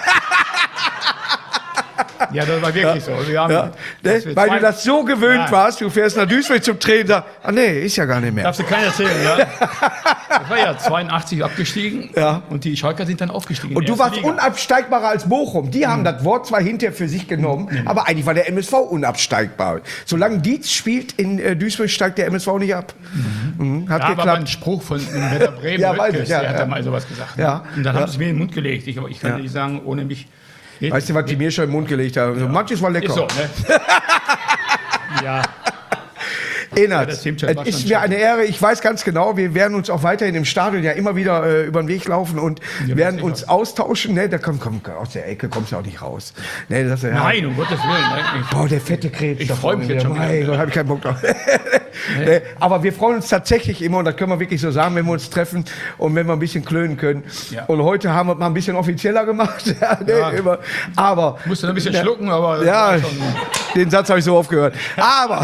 Speaker 2: Ja, das war wirklich so. Wir haben,
Speaker 1: Ja, ne?
Speaker 2: dass wir
Speaker 1: Weil
Speaker 2: zwei-
Speaker 1: du das so gewöhnt
Speaker 2: Ja.
Speaker 1: warst, du fährst nach Duisburg zum Training und sagst, ah nee, ist ja gar nicht mehr.
Speaker 2: Darfst du keiner erzählen, ja? Das war ja zweiundachtzig abgestiegen
Speaker 1: Ja.
Speaker 2: und die Schalker sind dann aufgestiegen.
Speaker 1: Und
Speaker 2: in
Speaker 1: du
Speaker 2: die
Speaker 1: warst
Speaker 2: erste Liga.
Speaker 1: unabsteigbarer als Bochum. Die haben das Wort zwar hinterher für sich genommen, aber eigentlich war der M S V unabsteigbar. Solange Dietz spielt in äh, Duisburg, steigt der M S V nicht ab. Mhm. Hat
Speaker 2: Da war mal ein
Speaker 1: geklappt.
Speaker 2: Spruch von Werder Bremen,
Speaker 1: Ja, weiß
Speaker 2: Höttges,
Speaker 1: ich, ja,
Speaker 2: der hat
Speaker 1: ja.
Speaker 2: da mal sowas gesagt. Ne?
Speaker 1: Ja.
Speaker 2: Und dann
Speaker 1: Ja.
Speaker 2: haben sie es mir in den Mund gelegt. Ich, aber ich kann
Speaker 1: Ja.
Speaker 2: nicht sagen, ohne mich geht
Speaker 1: Weißt du, was die mir schon im Mund gelegt haben? So, manches war lecker.
Speaker 2: Ist so, ne? Ja,
Speaker 1: Enert,
Speaker 2: das stimmt schon,
Speaker 1: es
Speaker 2: war
Speaker 1: ist
Speaker 2: schon
Speaker 1: mir
Speaker 2: schön.
Speaker 1: eine Ehre. Ich weiß ganz genau, wir werden uns auch weiterhin im Stadion ja immer wieder äh, über den Weg laufen und
Speaker 2: Ja,
Speaker 1: werden
Speaker 2: sicher.
Speaker 1: uns austauschen. Ne, da komm, komm, aus der Ecke kommst du auch nicht raus. Ne, das, ja,
Speaker 2: nein, um Gottes Willen. Ne? Ich,
Speaker 1: Boah, der fette Krebs.
Speaker 2: Ich
Speaker 1: da
Speaker 2: freu
Speaker 1: vorne
Speaker 2: mich jetzt
Speaker 1: wieder.
Speaker 2: schon wieder.
Speaker 1: Mein Gott, hab ich keinen Bock drauf. Ne, aber wir freuen uns tatsächlich immer, und das können wir wirklich so sagen, wenn wir uns treffen und wenn wir ein bisschen klönen können.
Speaker 2: Ja.
Speaker 1: Und heute haben wir es mal ein bisschen offizieller gemacht. Ja, ne,
Speaker 2: Ja.
Speaker 1: immer. Aber
Speaker 2: musste ein bisschen
Speaker 1: Ja.
Speaker 2: schlucken, aber das
Speaker 1: ja,
Speaker 2: war schon,
Speaker 1: den Satz habe ich so oft gehört. Aber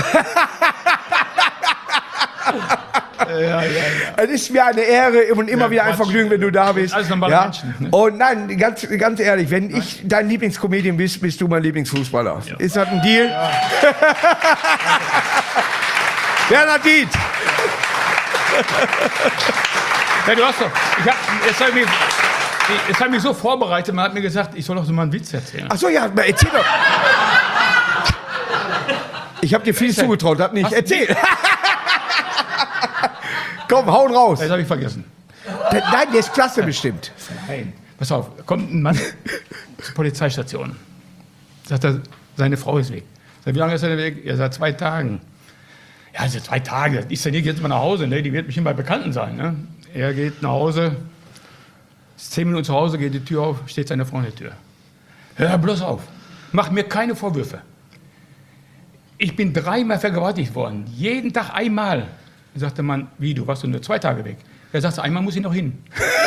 Speaker 2: äh, ja, ja, ja.
Speaker 1: es ist mir eine Ehre und immer
Speaker 2: Ja,
Speaker 1: wieder ein
Speaker 2: Quatsch.
Speaker 1: Vergnügen, wenn du da bist.
Speaker 2: Alles normale
Speaker 1: ja?
Speaker 2: Menschen, ne?
Speaker 1: Und nein, ganz, ganz ehrlich, wenn ich dein Lieblingscomedian bist, bist du mein Lieblingsfußballer.
Speaker 2: Ja.
Speaker 1: Ist das ein Deal? Bernhard Dietz.
Speaker 2: Ja, du hast doch. Ich hab, jetzt habe ich, mich- ich- jetzt hab ich mich so vorbereitet, man hat mir gesagt, ich soll doch so mal einen Witz erzählen.
Speaker 1: Ach so, ja, na, erzähl doch. Ich habe dir viel zugetraut, das nicht. Erzähl. Komm, hauen raus.
Speaker 2: Das habe ich vergessen.
Speaker 1: Der- Nein, der ist klasse bestimmt.
Speaker 2: Nein. Pass auf, kommt ein Mann zur Polizeistation. Sagt er, seine Frau ist weg. Sagt, wie lange ist er denn weg? Ja, seit zwei Tagen. Ja, also zwei Tage. Das ist ja nicht jetzt mal nach Hause, ne? Die wird bestimmt bei Bekannten sein. Ne? Er geht nach Hause, ist zehn Minuten zu Hause, geht die Tür auf, steht seine Frau in der Tür. Hör bloß auf, mach mir keine Vorwürfe. Ich bin dreimal vergewaltigt worden, jeden Tag einmal. Dann sagt der Mann, wie, du warst doch nur zwei Tage weg. Er sagt, einmal muss ich noch hin.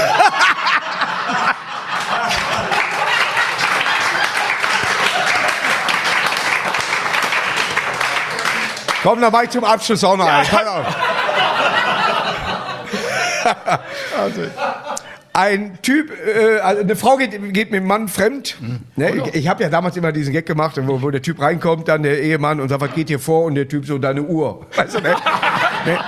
Speaker 1: Komm, dann mach ich zum Abschluss auch noch einen. Pass auf.
Speaker 2: Also,
Speaker 1: Ein Typ, äh, also eine Frau geht, geht mit dem Mann fremd. Ne? Ich, ich habe ja damals immer diesen Gag gemacht, wo, wo der Typ reinkommt, dann der Ehemann und sagt, was geht hier vor? Und der Typ so, deine Uhr. Weißt du, ne? Ne?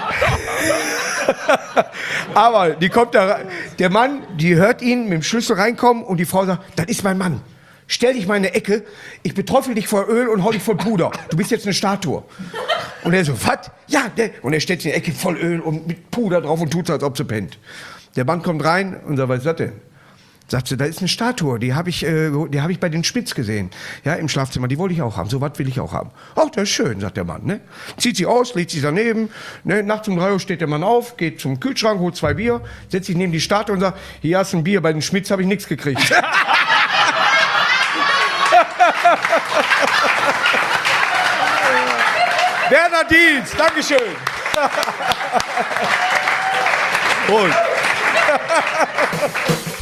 Speaker 1: Aber die kommt da rein. Der Mann, die hört ihn mit dem Schlüssel reinkommen und die Frau sagt, das ist mein Mann. Stell dich mal in eine Ecke, ich beträufel dich voll Öl und hau dich voll Puder. Du bist jetzt eine Statue. Und er so, was? Ja, der. Und er stellt sich in die Ecke voll Öl und mit Puder drauf und tut so, als ob sie pennt. Der Mann kommt rein und sagt, was ist das denn? Sagt sie, da ist eine Statue, die habe ich, äh, die hab ich bei den Spitz gesehen. Ja, im Schlafzimmer, die wollte ich auch haben. So was will ich auch haben. Ach, das ist schön, sagt der Mann. Ne? Zieht sie aus, legt sie daneben. Ne? Nachts um drei Uhr steht der Mann auf, geht zum Kühlschrank, holt zwei Bier, setzt sich neben die Statue und sagt, hier hast du ein Bier, bei den Schmitz habe ich nichts gekriegt. Werner Dietz, Dankeschön. Und